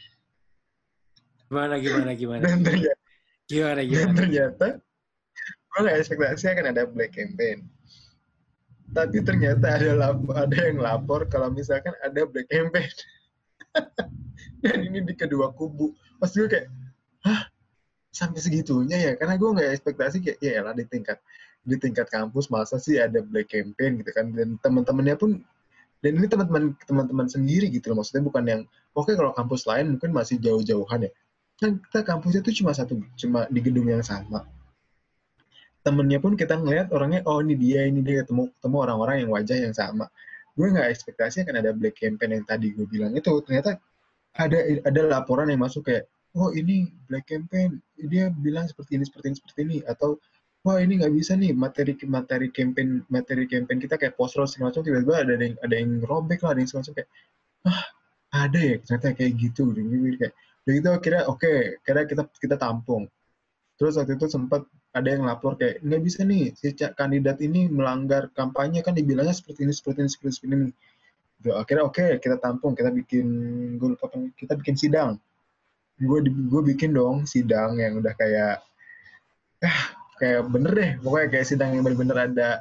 Gimana gimana gimana Dan gimana ternyata, gimana dan gimana gimana. ternyata gue nggak ekspektasi akan ada black campaign. Tapi ternyata ada lap- ada yang lapor kalau misalkan ada black campaign. Dan ini di kedua kubu. Pas gue kayak, hah? Sampai segitunya ya? Karena gue nggak ekspektasi kayak, ya lah di tingkat di tingkat kampus masa sih ada black campaign gitu kan. Dan teman-temannya pun dan ini teman-teman teman-teman sendiri gitu loh, maksudnya bukan yang oke okay, kalau kampus lain mungkin masih jauh-jauhan ya kan kita kampusnya tuh cuma satu cuma di gedung yang sama, temennya pun kita ngeliat orangnya oh ini dia ini dia ketemu ketemu orang-orang yang wajah yang sama. Gue nggak ekspektasi akan ada black campaign yang tadi gue bilang itu, ternyata ada ada laporan yang masuk kayak oh ini black campaign dia bilang seperti ini seperti ini seperti ini atau wah ini nggak bisa nih materi materi campaign materi campaign kita kayak poster segala macam tiba-tiba ada yang ada yang robek lah ada yang semacam kayak ah ada ya ternyata kayak gitu gitu kayak begitu kira oke okay, kira kita kita tampung. Terus waktu itu sempat ada yang lapor kayak nggak bisa nih si kandidat ini melanggar kampanye kan dibilangnya seperti ini seperti ini seperti ini. Gitu. Akhirnya oke okay, kita tampung kita bikin gue lupa kita bikin sidang. Gue gue bikin dong sidang yang udah kayak ah kayak bener deh pokoknya kayak sidang yang bener-bener ada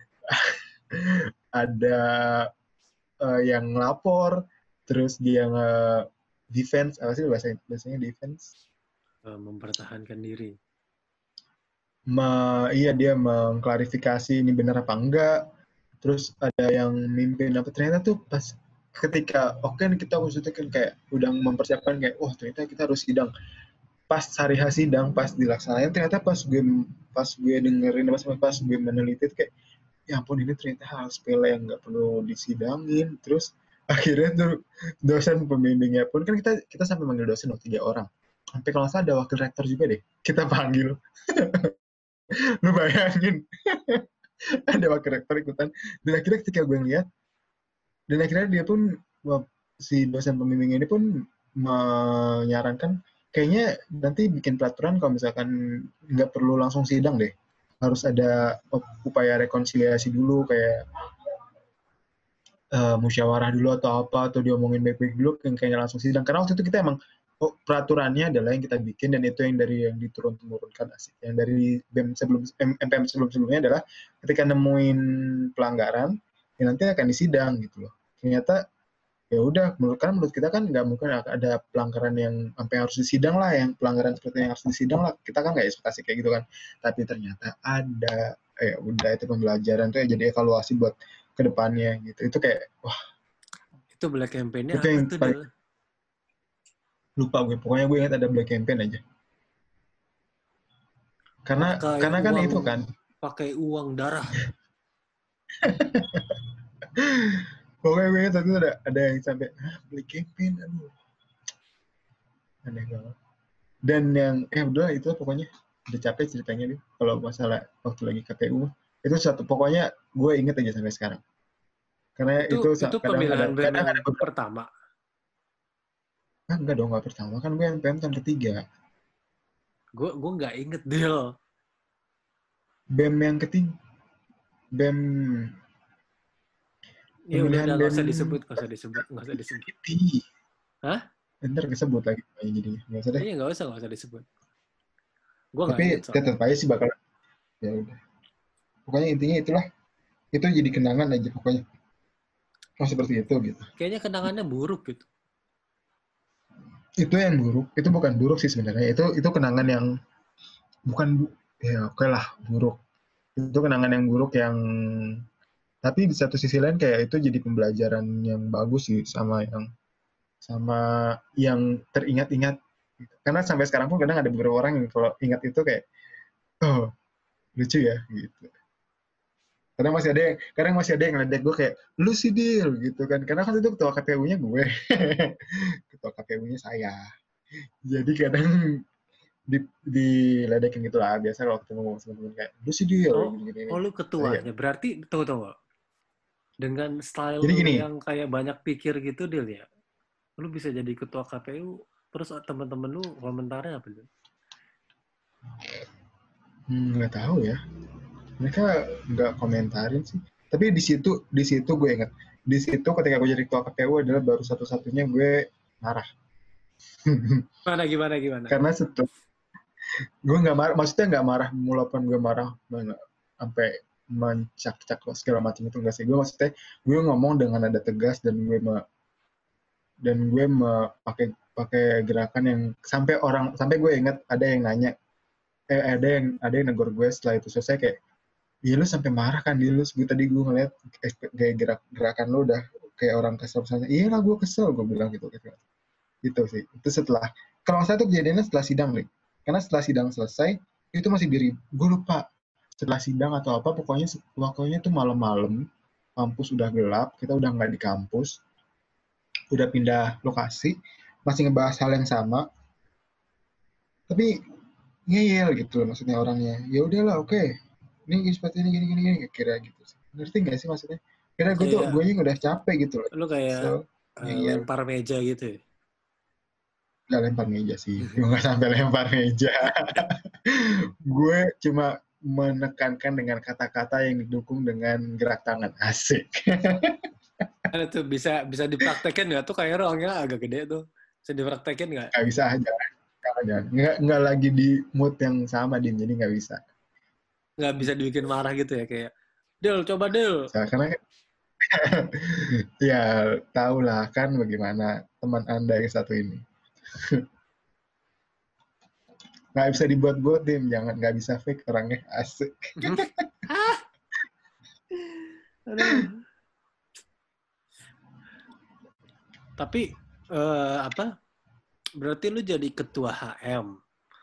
ada uh, yang lapor terus dia nge defense apa sih bahasa bahasanya defense Mempertahankan diri. Ma, iya dia mengklarifikasi ini benar apa enggak. Terus ada yang mimpin apa ternyata tuh pas ketika oke okay, kita maksudnya kan kayak udah mempersiapkan kayak wah ternyata kita harus sidang. pas hari sidang, pas dilaksanain, ternyata pas gue pas gue dengerin, pas, pas gue meneliti kayak, ya ampun ini ternyata hal sepele yang nggak perlu disidangin. Terus akhirnya tuh dosen pembimbingnya pun, kan kita kita sampai manggil dosen loh, tiga orang. Sampai kalau nggak salah ada wakil rektor juga deh, kita panggil. Lu bayangin, ada wakil rektor ikutan. Dan akhirnya ketika gue ngeliat, dan akhirnya dia pun, si dosen pembimbing ini pun menyarankan, kayaknya nanti bikin peraturan kalau misalkan nggak perlu langsung sidang deh. Harus ada upaya rekonsiliasi dulu, kayak uh, musyawarah dulu atau apa, atau diomongin baik-baik dulu, yang kayaknya langsung sidang. Karena waktu itu kita emang, oh, peraturannya adalah yang kita bikin, dan itu yang dari yang diturun-temurunkan asik. Yang dari B E M sebelum, M P M sebelum-sebelumnya adalah ketika nemuin pelanggaran, ya nanti akan disidang gitu loh. Ternyata ya udah, menurut kan menurut kita kan nggak mungkin ada pelanggaran yang sampai harus disidang lah, yang pelanggaran seperti yang harus disidang lah, kita kan nggak ekspektasi kayak gitu kan. Tapi ternyata ada, eh udah, itu pembelajaran tuh ya, jadi evaluasi buat kedepannya gitu. Itu kayak wah, itu black campaign-nya itu apa yang tuh paling, dia? lupa gue, pokoknya gue ingat ada black campaign aja. Karena Pakai karena kan uang, itu kan pakai uang darah. pokoknya gue ingat itu ada ada yang sampai ah, black campaign, aduh aneh banget. Dan yang eh udah itu pokoknya udah capek ceritanya nih kalau masalah waktu lagi K P U. Itu satu, pokoknya gue inget aja sampai sekarang. Karena Itu itu itu kadang ada pemilihan B E M kadang yang ada beberapa. pertama. Ah, enggak dong, enggak pertama, kan gue M P M tahun ketiga. Gue gue nggak inget deal. B E M yang ketiga, B E M Ya udah pemilihan udah B E nggak M usah disebut, nggak usah disebut, nggak usah disebut. Kitty. Hah? Ntar kesebut lagi jadinya, nggak usah deh. Iya nggak usah, nggak usah disebut. Gue nggak Tapi inget soalnya. tetap aja sih bakal, ya udah. Pokoknya intinya itulah, itu jadi kenangan aja pokoknya. Oh seperti itu gitu. Kayaknya kenangannya buruk gitu. Itu yang buruk, itu bukan buruk sih sebenarnya. Itu itu kenangan yang bukan, ya oke lah buruk. Itu kenangan yang buruk yang, tapi di satu sisi lain kayak itu jadi pembelajaran yang bagus sih, sama yang sama yang teringat-ingat. Karena sampai sekarang pun kadang ada beberapa orang yang kalau ingat itu kayak, oh lucu ya gitu. Kadang masih ada yang, kadang masih ada yang ngeledek gue kayak, lu sih Dil gitu kan. Karena kan itu ketua K P U-nya gue. Ketua K P U-nya saya. Jadi kadang di diledekin gitu lah. Biasa kalau ketemu teman-teman kayak, lu sih Dil Oh, gini-gini. oh lu Saya. ketuanya. Berarti tunggu tunggu. Dengan style Jadi lu gini, yang kayak banyak pikir gitu Dil ya. Lu bisa jadi ketua K P U, terus teman-teman lu komentarnya apa Dil? hmm, nggak tahu ya. Mereka nggak komentarin sih. Tapi di situ, di situ gue ingat. Di situ ketika gue jadi ketua K P U adalah baru satu-satunya gue marah. Gimana gimana gimana? Karena setelah gue nggak marah, maksudnya nggak marah mulapan gue marah mana sampai mencak-cak segala macam itu enggak sih. Gue maksudnya gue ngomong dengan nada tegas, dan gue me, dan gue pakai pakai gerakan yang sampai orang, sampai gue ingat ada yang nanya, eh ada yang ada yang negor gue setelah itu selesai kayak, iya lu sampai marah kan di lu, gue tadi gue ngeliat kayak gerak gerakan lu udah kayak orang kesel misalnya. Iya lah gue kesel, gue bilang gitu gitu. Gitu sih. Itu setelah, kalau nggak salah itu kejadiannya setelah sidang nih. Karena setelah sidang selesai itu masih diri, gue lupa setelah sidang atau apa, pokoknya waktunya itu malam-malam, kampus udah gelap, kita udah nggak di kampus, udah pindah lokasi, masih ngebahas hal yang sama, tapi ngeyel gitu loh maksudnya orangnya. Ya udahlah, oke, okay. Ini seperti ini gini gini gini kira gitu sih. Ngerti nggak sih maksudnya? Kira gue tuh gue Kayak udah capek gitu loh. lu kayak So, uh, lempar meja gitu ya. Gak lempar meja sih, gue gak sampai lempar meja. Gue cuma menekankan dengan kata-kata yang didukung dengan gerak tangan. Asik. Ada tuh bisa bisa dipraktekin nggak tuh, kayak orangnya agak gede tuh. Bisa dipraktekin nggak? Gak bisa aja. Nggak, nggak lagi di mood yang sama, Din, jadi nggak bisa. Nggak bisa dibikin marah gitu ya, kayak Del, coba Del. Nah, karena ya tau lah kan bagaimana teman Anda yang satu ini. Nggak bisa dibuat-buat, Dim. Jangan, nggak bisa fake orangnya. Asik. Aduh. Tapi uh, apa? Berarti lu jadi ketua H M.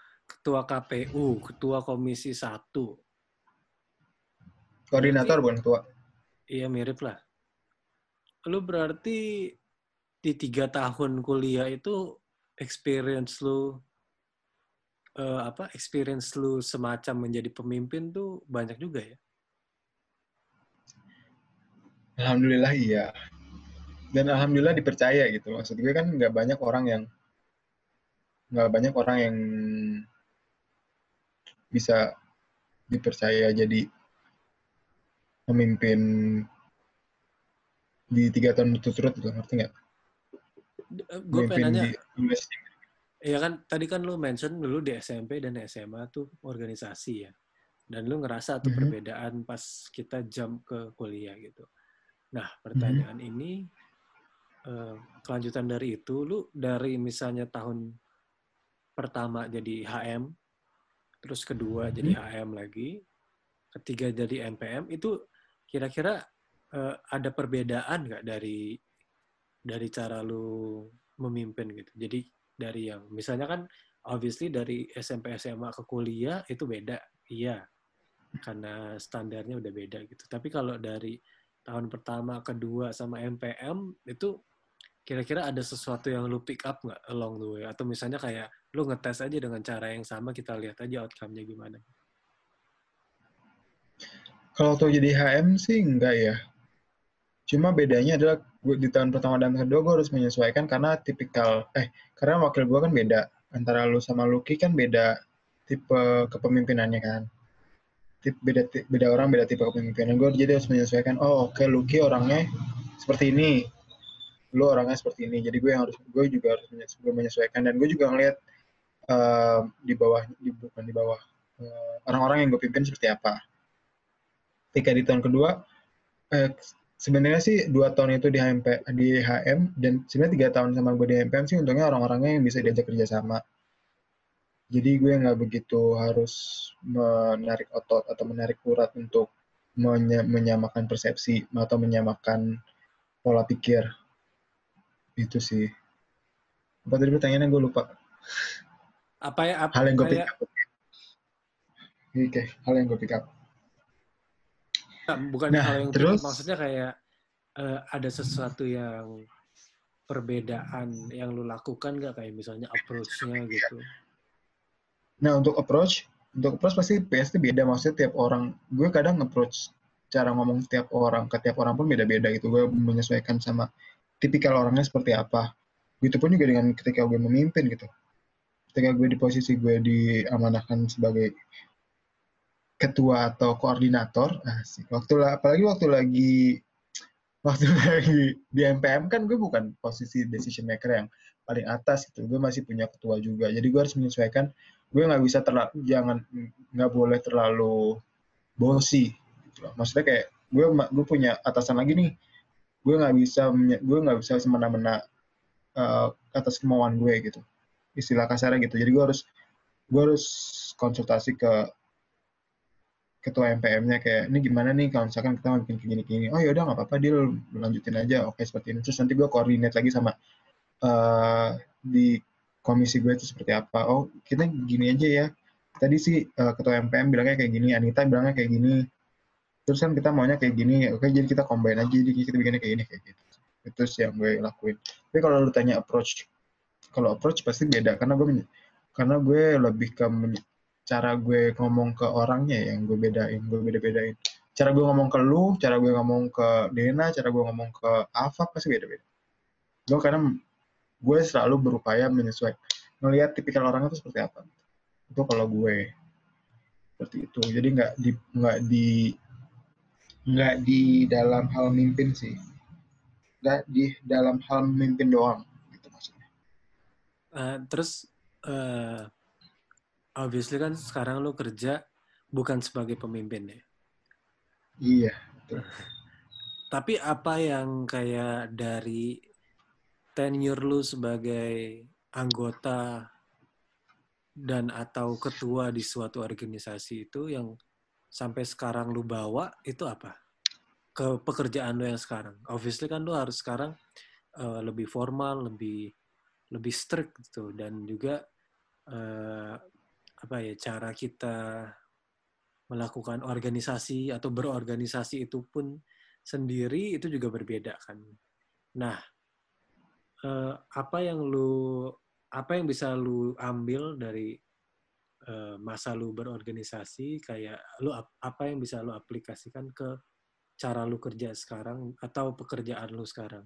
ketua K P U, ketua Komisi satu. Koordinator Berarti, bukan ketua. iya mirip lah. Lu berarti di tiga tahun kuliah itu experience lu uh, apa experience lu semacam menjadi pemimpin tuh banyak juga ya? Alhamdulillah iya. Dan alhamdulillah dipercaya gitu. Maksud gue kan nggak banyak orang yang nggak banyak orang yang bisa dipercaya jadi pemimpin di tiga tahun berturut-turut gitu, ngerti nggak? Gue pengen Pemimpin nanya, di university. ya kan tadi kan lu mention dulu di S M P dan S M A tuh organisasi ya. Dan lu ngerasa tuh Mhm, perbedaan pas kita jump ke kuliah gitu. Nah, mhm, pertanyaan ini eh, kelanjutan dari itu, lu dari misalnya tahun pertama jadi H M, terus kedua jadi mhm. H M lagi, ketiga jadi M P M, itu kira-kira eh, ada perbedaan nggak dari dari cara lu memimpin gitu? Jadi dari yang misalnya kan obviously dari S M P S M A ke kuliah itu beda, iya, karena standarnya udah beda gitu. Tapi kalau dari tahun pertama, kedua, sama M P M itu kira-kira ada sesuatu yang lu pick up nggak along the way? Atau misalnya kayak lu ngetes aja dengan cara yang sama, kita lihat aja outcome-nya gimana. Kalau waktu jadi H M sih enggak ya. Cuma bedanya adalah gue di tahun pertama dan kedua gue harus menyesuaikan karena tipikal eh karena wakil gue kan beda antara lu sama Lucky kan beda tipe kepemimpinannya kan. Tip, beda beda orang beda tipe kepemimpinan gue jadi harus menyesuaikan. Oh oke okay, Lucky orangnya seperti ini, lu orangnya seperti ini. Jadi gue yang harus gue juga harus menyesuaikan dan gue juga ngeliat uh, di bawah di bukan di bawah uh, orang-orang yang gue pimpin seperti apa. Ketika di tahun kedua eh, sebenarnya sih dua tahun itu di H M P di H M dan sebenarnya tiga tahun sama gue di H M P M sih untungnya orang-orangnya yang bisa diajak kerjasama. Jadi gue nggak begitu harus menarik otot atau menarik urat untuk menye- menyamakan persepsi atau menyamakan pola pikir itu sih. Apa tadi pertanyaannya gue lupa. Apa ya ap, Hal yang gue pick kayak up. Oke, hal yang gue pick up. bukan Nah, hal yang pick up, terus maksudnya kayak eh, ada sesuatu yang perbedaan yang lu lakukan nggak, kayak misalnya approach-nya gitu. nah untuk approach, untuk approach pasti pasti beda maksudnya tiap orang. Gue kadang approach cara ngomong tiap orang ke tiap orang pun beda-beda gitu. Gue menyesuaikan sama tipikal orangnya seperti apa. Gitu pun juga dengan ketika gue memimpin gitu. Ketika gue di posisi gue diamanahkan sebagai ketua atau koordinator, asik. Waktu apalagi waktu lagi waktu lagi di M P M kan gue bukan posisi decision maker yang paling atas gitu. Gue masih punya ketua juga. Jadi gue harus menyesuaikan. Gue nggak bisa terlalu jangan nggak boleh terlalu bosi. Gitu. Maksudnya kayak gue gue punya atasan lagi nih. Gue nggak bisa gue nggak bisa semena-mena uh, atas kemauan gue gitu. Istilah kasarnya gitu. Jadi gue harus gue harus konsultasi ke ketua M P M-nya kayak ini gimana nih kalau misalkan kita mau bikin kayak gini-gini. Oh yaudah nggak apa-apa dia lanjutin aja. Oke seperti ini. Terus nanti gue koordinat lagi sama uh, di komisi gue itu seperti apa. Oh kita gini aja ya. Tadi sih uh, ketua M P M bilangnya kayak gini, Anita bilangnya kayak gini. Terus kan kita maunya kayak gini. Oke jadi kita combine aja. Jadi kita bikinnya kayak gini kayak gitu. Itu sih yang gue lakuin. Tapi kalau lu tanya approach, kalau approach pasti beda karena gue karena gue lebih ke cara gue ngomong ke orangnya yang gue bedain, gue beda-bedain. Cara gue ngomong ke lu, cara gue ngomong ke Dena, cara gue ngomong ke Alfa pasti beda-beda. Gue karena gue selalu berupaya menyesuaikan, melihat tipikal orangnya itu seperti apa. Itu kalau gue seperti itu. Jadi nggak di nggak di nggak di dalam hal mimpin sih, nggak di dalam hal mimpin doang gitu maksudnya. Uh, terus uh, obviously kan sekarang lu kerja bukan sebagai pemimpin ya. Iya. Betul. Tapi apa yang kayak dari tenure lu sebagai anggota dan atau ketua di suatu organisasi itu yang sampai sekarang lu bawa itu apa? Ke pekerjaan lu yang sekarang. Obviously kan lu harus sekarang uh, lebih formal, lebih lebih strict gitu, dan juga uh, apa ya cara kita melakukan organisasi atau berorganisasi itu pun sendiri itu juga berbeda kan. Nah, eh, apa yang lu apa yang bisa lu ambil dari eh, masa lu berorganisasi, kayak lu apa yang bisa lu aplikasikan ke cara lu kerja sekarang atau pekerjaan lu sekarang?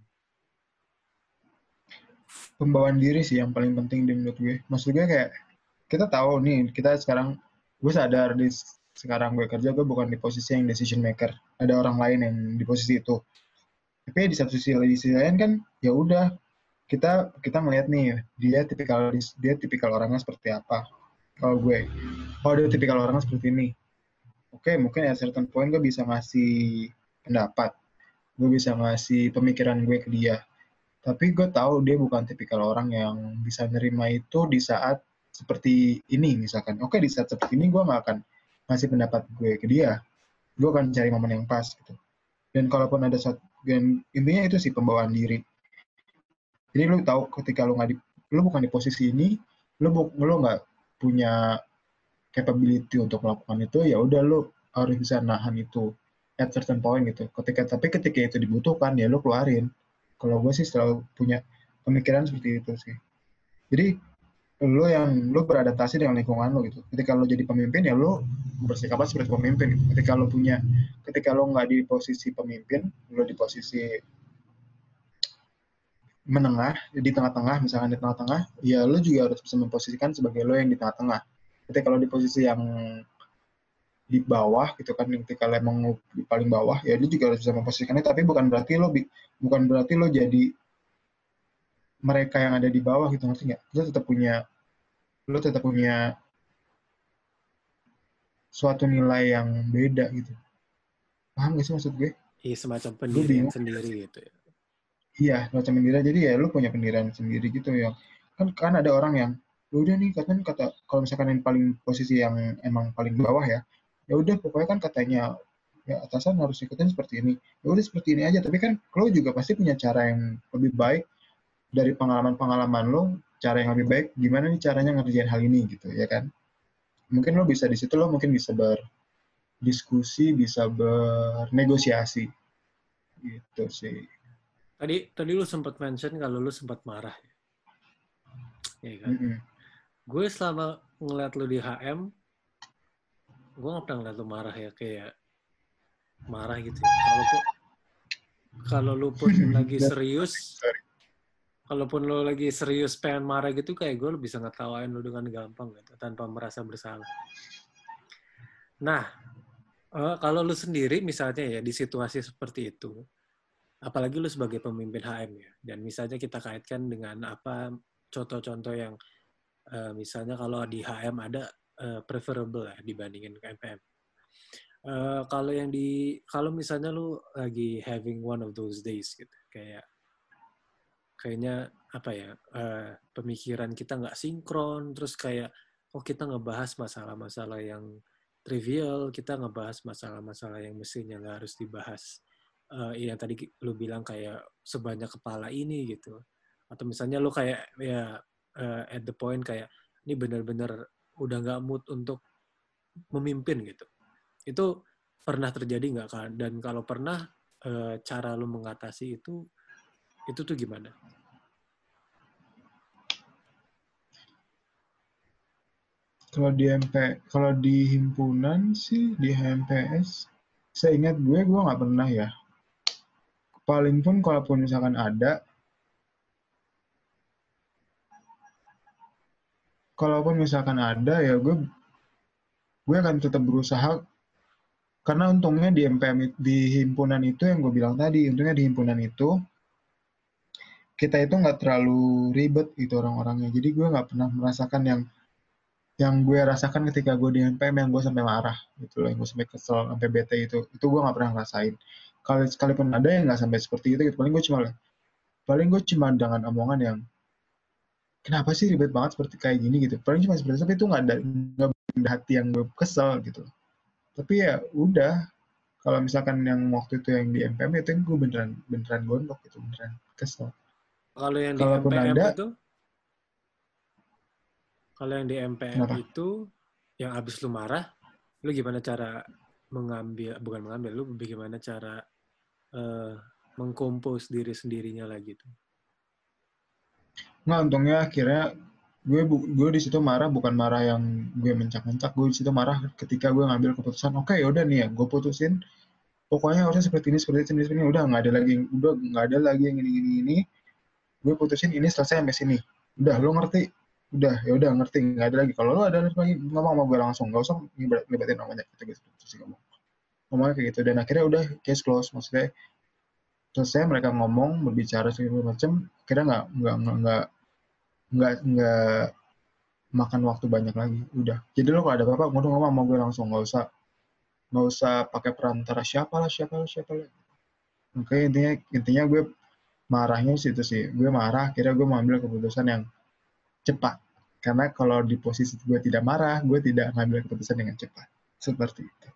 Pembawaan diri sih yang paling penting di menurut gue. Maksud gue kayak kita tahu nih, kita sekarang gue sadar di sekarang gue kerja gue bukan di posisi yang decision maker. Ada orang lain yang di posisi itu. Tapi di satu sisi, di sisi lain kan ya udah kita kita ngeliat nih dia tipikal dia tipikal orangnya seperti apa. Kalau gue, oh dia tipikal orangnya seperti ini. Oke, mungkin at certain point gue bisa ngasih pendapat, gue bisa ngasih pemikiran gue ke dia. Tapi gue tahu dia bukan tipikal orang yang bisa nerima itu di saat seperti ini misalkan. Oke, di saat seperti ini gue nggak akan ngasih pendapat gue ke dia. Gue akan cari momen yang pas gitu. Dan kalaupun ada satu, dan intinya itu sih pembawaan diri. Jadi lu tahu ketika lu nggak di, lu bukan di posisi ini, lu lu nggak punya capability untuk melakukan itu, ya udah lu harus bisa nahan itu at certain point gitu. Ketika tapi ketika itu dibutuhkan ya lu keluarin. Kalau gue sih selalu punya pemikiran seperti itu sih. Jadi lu yang lu beradaptasi dengan lingkungan lu gitu. Ketika lu jadi pemimpin ya lu bersikap seperti pemimpin gitu. Ketika lu punya ketika lu nggak di posisi pemimpin, lu di posisi menengah, di tengah-tengah, misalkan di tengah-tengah, ya lu juga harus bisa memposisikan sebagai lu yang di tengah-tengah. Ketika kalau di posisi yang di bawah gitu kan, ketika lo emang di paling bawah ya dia juga harus bisa memposisikannya, tapi bukan berarti lo bukan berarti lo jadi mereka yang ada di bawah gitu, ngerti nggak? Lo tetap punya lo tetap punya suatu nilai yang beda gitu. Paham nggak sih maksud gue? Iya, semacam pendirian sendiri gitu ya. Iya, semacam pendirian. Jadi ya lo punya pendirian sendiri gitu ya. Kan kan ada orang yang udah nih katanya kata kalau misalkan yang paling posisi yang emang paling bawah ya, ya udah pokoknya kan katanya ya atasan harus ikutin seperti ini. Ya udah seperti ini aja. Tapi kan lo juga pasti punya cara yang lebih baik dari pengalaman-pengalaman lo, cara yang lebih baik gimana nih caranya ngerjain hal ini gitu ya kan. Mungkin lo bisa di situ lo mungkin bisa berdiskusi, bisa bernegosiasi gitu sih. Tadi tadi lu sempat mention kalau lu sempat marah. Ya kan? Mm-hmm. Gue selama ngeliat lu di H M, gue nggak pernah ngeliat lu marah ya, kayak marah gitu ya. Kalau kalau lu pun lagi serius, kalaupun lu lagi serius pengen marah gitu, kayak gue lu bisa ngetawain lu dengan gampang gitu, tanpa merasa bersalah. Nah, uh, kalau lu sendiri misalnya ya di situasi seperti itu, apalagi lu sebagai pemimpin H M ya, dan misalnya kita kaitkan dengan apa contoh-contoh yang uh, misalnya kalau di H M ada uh, preferable ya dibandingin ke M P M. Uh, kalau yang di kalau misalnya lu lagi having one of those days gitu, kayak kayaknya apa ya uh, pemikiran kita nggak sinkron, terus kayak oh kita ngebahas masalah-masalah yang trivial, kita ngebahas masalah-masalah yang mestinya nggak harus dibahas. Uh, yang tadi lu bilang kayak sebanyak kepala ini gitu, atau misalnya lu kayak ya uh, at the point kayak ini benar-benar udah nggak mood untuk memimpin gitu. Itu pernah terjadi nggak kan? Dan kalau pernah, uh, cara lu mengatasi itu itu tuh gimana? Kalau di M P, kalau di himpunan sih di H M P S, saya ingat gue gue nggak pernah ya. Paling pun kalaupun misalkan ada, kalaupun misalkan ada ya gue gue akan tetap berusaha, karena untungnya di M P M di himpunan itu yang gue bilang tadi, untungnya di himpunan itu kita itu nggak terlalu ribet gitu orang-orangnya. Jadi gue nggak pernah merasakan yang yang gue rasakan ketika gue di M P M yang gue sampai marah gitu loh, yang gue sampai kesel sampai bete itu itu gue nggak pernah ngerasain. Kalau sekalipun ada yang nggak sampai seperti itu gitu, paling gue cuma paling gue cuma dengan omongan yang kenapa sih ribet banget seperti kayak gini gitu, paling cuma seperti itu, tapi itu nggak ada nggak ada hati yang gue kesel gitu. Tapi ya udah, kalau misalkan yang waktu itu yang di M P M itu gue beneran beneran gondok gitu, beneran kesel. Kalau yang di Kalaupun M P M ada, itu, kalau yang di M P M kenapa? itu yang abis lu marah, lu gimana cara mengambil, bukan mengambil, lu bagaimana cara uh, mengkompos diri sendirinya lagi tuh? Nggak, untungnya akhirnya gue gue di situ marah bukan marah yang gue mencak-mencak, gue di situ marah ketika gue ngambil keputusan, oke okay, yaudah nih ya, gue putusin, pokoknya harusnya seperti ini, seperti ini, seperti ini, udah nggak ada lagi, udah nggak ada lagi yang ini, ini, ini, gue putusin ini selesai sampai sini, udah lo ngerti, udah ya udah ngerti, nggak ada lagi, kalau lo ada lagi ngomong sama gue langsung, nggak usah ngelibatin namanya, kita gitu sih ngomong, ngomongnya kayak gitu, dan akhirnya udah case close, maksudnya selesai mereka ngomong berbicara segala macam, kira nggak nggak nggak nggak nggak makan waktu banyak lagi, udah. Jadi lo kalau ada apa-apa, gue ngomong sama gue langsung, nggak usah nggak usah pakai perantara siapa lah, siapa lah, siapa lah. Oke, intinya intinya gue marahnya sih itu sih, gue marah, akhirnya gue mengambil keputusan yang cepat. Karena kalau di posisi gue tidak marah, gue tidak mengambil keputusan dengan cepat. Seperti itu.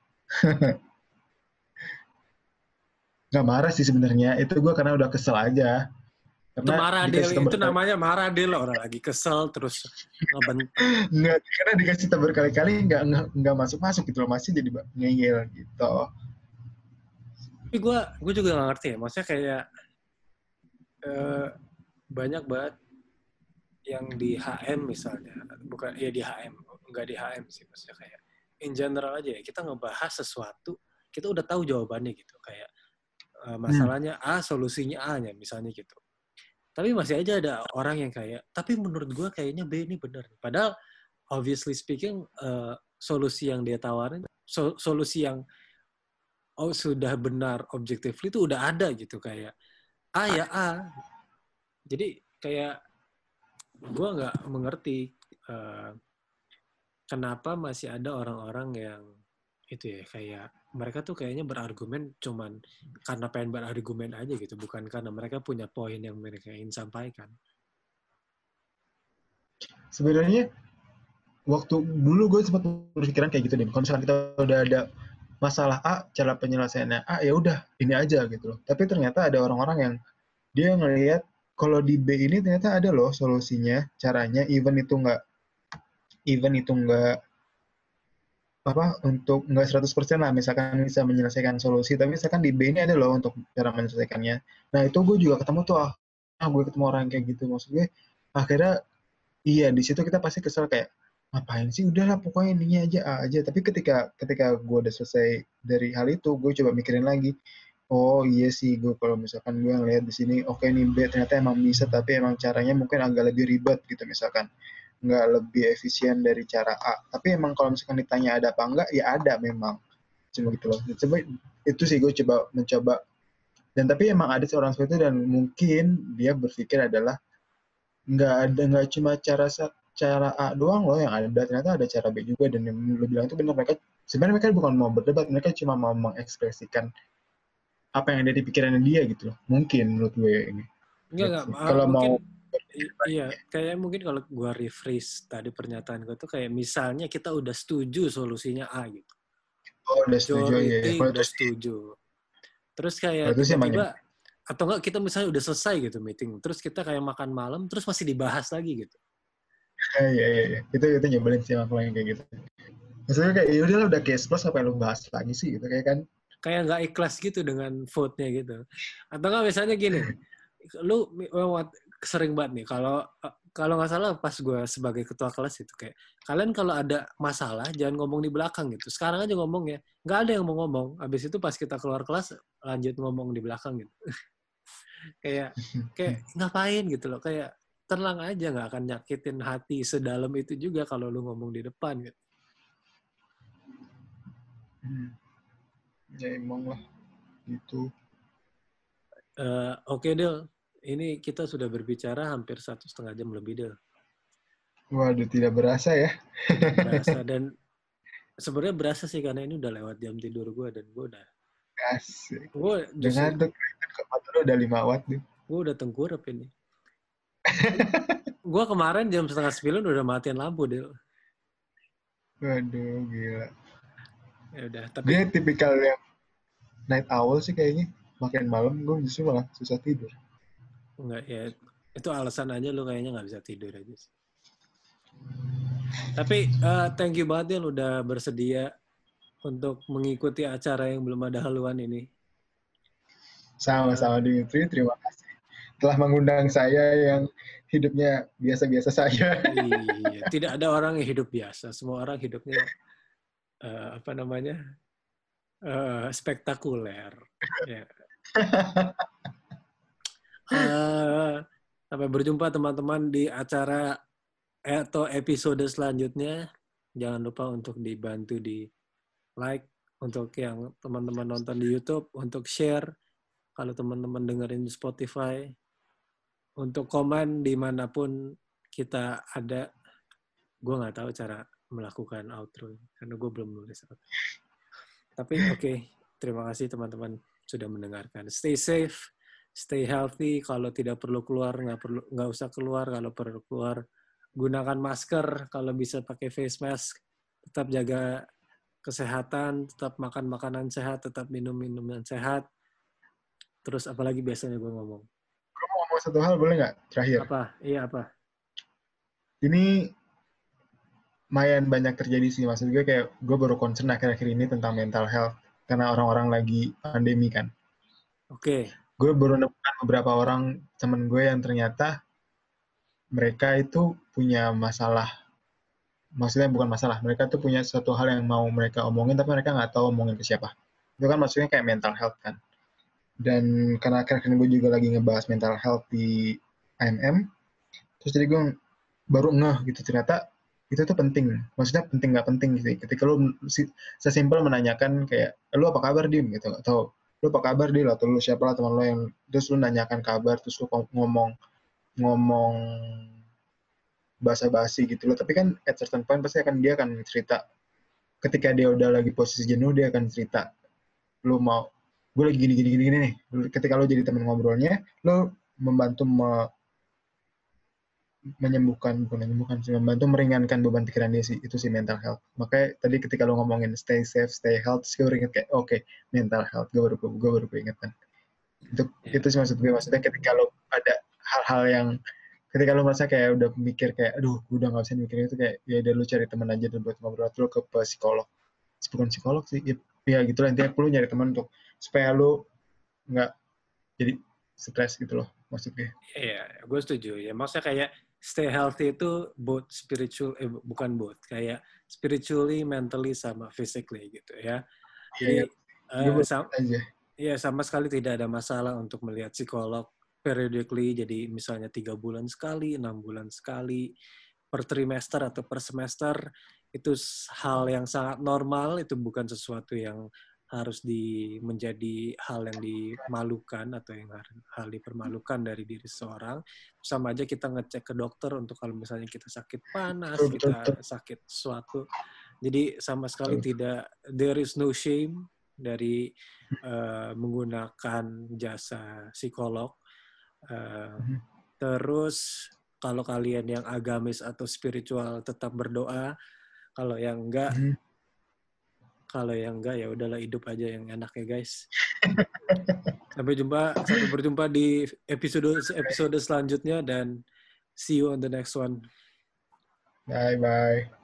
Nggak marah sih sebenarnya, itu gue karena udah kesel aja. Itu Karena marah dikasih Del, tahu itu berkali, namanya marah Del, orang lagi kesel terus ngebentak. nggak, karena dikasih tahu berkali-kali nggak nggak nggak masuk-masuk gitu loh, masih jadi ngeyel gitu. Tapi gue gue juga gak ngerti ya, maksudnya kayak eh, banyak banget yang di H M misalnya, bukan ya di H M, nggak di H M sih, maksudnya kayak in general aja ya, kita ngebahas sesuatu, kita udah tahu jawabannya gitu, kayak uh, Hmm. masalahnya A, solusinya A-nya misalnya gitu. Tapi masih aja ada orang yang kayak, tapi menurut gue kayaknya B ini benar. Padahal obviously speaking, uh, solusi yang dia tawarin, so, solusi yang oh sudah benar objectively itu udah ada gitu, kayak A ya A. Jadi kayak gue nggak mengerti uh, kenapa masih ada orang-orang yang itu ya, kayak mereka tuh kayaknya berargumen cuman karena pengen berargumen aja gitu, bukan karena mereka punya poin yang mereka ingin sampaikan. Sebenarnya waktu dulu gue sempat berpikiran kayak gitu deh. Kalau misalkan kita udah ada masalah A, cara penyelesaiannya A, ya udah ini aja gitu loh. Tapi ternyata ada orang-orang yang dia ngelihat kalau di B ini ternyata ada loh solusinya, caranya, even itu nggak even itu nggak apa untuk nggak seratus persen lah, misalkan bisa menyelesaikan solusi, tapi misalkan di B ini ada loh untuk cara menyelesaikannya. Nah itu gue juga ketemu tuh, ah, ah gue ketemu orang kayak gitu, maksud gue akhirnya iya di situ kita pasti kesel kayak ngapain sih, udahlah pokoknya ininya aja A aja. Tapi ketika ketika gue udah selesai dari hal itu, gue coba mikirin lagi, oh iya sih, gue kalau misalkan gue ngeliat di sini, oke okay, nih B ternyata emang bisa, tapi emang caranya mungkin agak lebih ribet gitu, misalkan nggak lebih efisien dari cara A. Tapi emang kalau misalkan ditanya ada apa enggak, ya ada memang. Cuma gitu loh. Coba itu sih gue coba mencoba. Dan tapi emang ada seorang seperti itu, dan mungkin dia berpikir adalah nggak ada, nggak cuma cara cara A doang loh yang ada, ternyata ada cara B juga, dan yang lu bilang itu benar, mereka sebenarnya mereka bukan mau berdebat, mereka cuma mau mengekspresikan apa yang ada di pikirannya dia gitu loh, mungkin menurut gue ini Enggak, gitu enggak. sih. Uh, Kalau mau mungkin iya, kayak mungkin kalau gue rephrase tadi pernyataan gue tuh kayak misalnya kita udah setuju solusinya A gitu. oh, udah setuju ya, Majority kalau itu udah sih, setuju. Terus kalau kayak itu sih emang tiba-tiba, atau enggak kita misalnya udah selesai gitu meeting, terus kita kayak makan malam, terus masih dibahas lagi gitu. ya, ya, ya, ya. itu itu nyebelin sih emang yang kayak gitu. Maksudnya kayak ya udah udah case plus, apa yang lu bahas lagi sih gitu, kayak kan. Kayak nggak ikhlas gitu dengan vote-nya gitu. Atau enggak misalnya gini, lu sering banget nih kalau kalau nggak salah pas gue sebagai ketua kelas itu kayak kalian kalau ada masalah jangan ngomong di belakang gitu, sekarang aja ngomong ya, nggak ada yang mau ngomong, habis itu pas kita keluar kelas lanjut ngomong di belakang gitu. kayak kayak ngapain gitu loh, kayak tenang aja, nggak akan nyakitin hati sedalam itu juga kalau lu ngomong di depan gitu. Hmm. Ya emang lah gitu. Uh, Oke okay, Del, ini kita sudah berbicara hampir satu setengah jam lebih Del. Waduh, tidak berasa ya. Berasa, dan sebenarnya berasa sih karena ini udah lewat jam tidur gue, dan gue udah Asik. gue Udah justru ngantuk, motor udah lima watt nih. gue udah tengkurap ini. Gue kemarin jam setengah sembilan udah matiin lampu Del. Waduh, gila. Ya udah, tapi Gue tipikal yang night owl sih kayaknya. Makin malam gue justru malah susah tidur. enggak ya, itu alasan aja lu kayaknya nggak bisa tidur aja sih. Tapi uh, thank you banget ya lu udah bersedia untuk mengikuti acara yang belum ada haluan ini. Sama-sama Dimitri, terima kasih telah mengundang saya yang hidupnya biasa-biasa saja. Iya, tidak ada orang yang hidup biasa. Semua orang hidupnya uh, apa namanya uh, spektakuler. Ya. Uh, sampai berjumpa teman-teman di acara atau episode selanjutnya. Jangan lupa untuk dibantu di like untuk yang teman-teman nonton di YouTube, untuk share kalau teman-teman dengerin di Spotify, untuk komen dimanapun kita ada. Gue nggak tahu cara melakukan outro karena gue belum nulis. Tapi oke, okay, terima kasih teman-teman sudah mendengarkan. Stay safe, stay healthy. Kalau tidak perlu keluar, nggak perlu, nggak usah keluar. Kalau perlu keluar, gunakan masker. Kalau bisa pakai face mask. Tetap jaga kesehatan, tetap makan makanan sehat, tetap minum minuman sehat. Terus apalagi biasanya gue ngomong. Gue mau ngomong satu hal boleh nggak terakhir? Apa? Iya apa? Ini lumayan banyak terjadi sih, maksud gue kayak gue baru concern akhir-akhir ini tentang mental health karena orang-orang lagi pandemi kan. Oke. Okay. Gue baru nemukan beberapa orang temen gue yang ternyata mereka itu punya masalah, maksudnya bukan masalah, mereka tuh punya suatu hal yang mau mereka omongin tapi mereka nggak tahu omongin ke siapa. Itu kan maksudnya kayak mental health kan. Dan karena akhir-akhir ini gue juga lagi ngebahas mental health di A M M, terus jadi gue baru ngeh gitu ternyata itu tuh penting, maksudnya penting nggak penting sih. Ketika lu sesimpel menanyakan kayak, lu apa kabar Dim gitu, atau lu apa kabar Dil, atau lu siapa lah teman lu yang terus lu nanyakan kabar, terus lu ngomong ngomong basa-basi gitu loh. Tapi kan at certain point pasti akan dia akan cerita. Ketika dia udah lagi posisi jenuh dia akan cerita. Lu mau, gue lagi gini gini gini gini nih. Ketika lu jadi teman ngobrolnya, lu membantu me, menyembuhkan, bukan menyembuhkan sih, membantu meringankan beban pikiran dia sih. Itu sih mental health. Makanya tadi ketika lu ngomongin stay safe, stay healthy, gue inget kayak oke okay, mental health. Gue baru gue baru ingetan. Itu yeah. Itu sih maksud gue. Maksudnya ketika lu ada hal-hal yang ketika lu merasa kayak udah mikir kayak aduh gue udah gak bisa mikirin itu, kayak ya udah lu cari teman aja dan buat ngobrol, lu ke psikolog, bukan psikolog sih ya, ya gitu lah intinya, lu nyari teman untuk supaya lu nggak jadi stres gitu loh maksud gue. Iya, yeah, gue setuju ya. Maksudnya kayak stay healthy itu both spiritual, eh, bukan both, kayak spiritually, mentally, sama physically gitu ya. Jadi yeah, uh, sam- aja. Ya sama sekali tidak ada masalah untuk melihat psikolog periodically, jadi misalnya tiga bulan sekali, enam bulan sekali, per trimester atau per semester, itu hal yang sangat normal, itu bukan sesuatu yang harus di, menjadi hal yang dimalukan atau yang hal dipermalukan dari diri seseorang. Sama aja kita ngecek ke dokter untuk kalau misalnya kita sakit panas, betul, kita betul. sakit sesuatu. Jadi sama sekali betul. tidak, there is no shame dari uh, menggunakan jasa psikolog. Uh, mm-hmm. Terus kalau kalian yang agamis atau spiritual tetap berdoa, kalau yang enggak, mm-hmm. kalau yang enggak ya udahlah hidup aja yang enak ya guys. Sampai jumpa, sampai berjumpa di episode episode selanjutnya dan see you on the next one. Bye bye.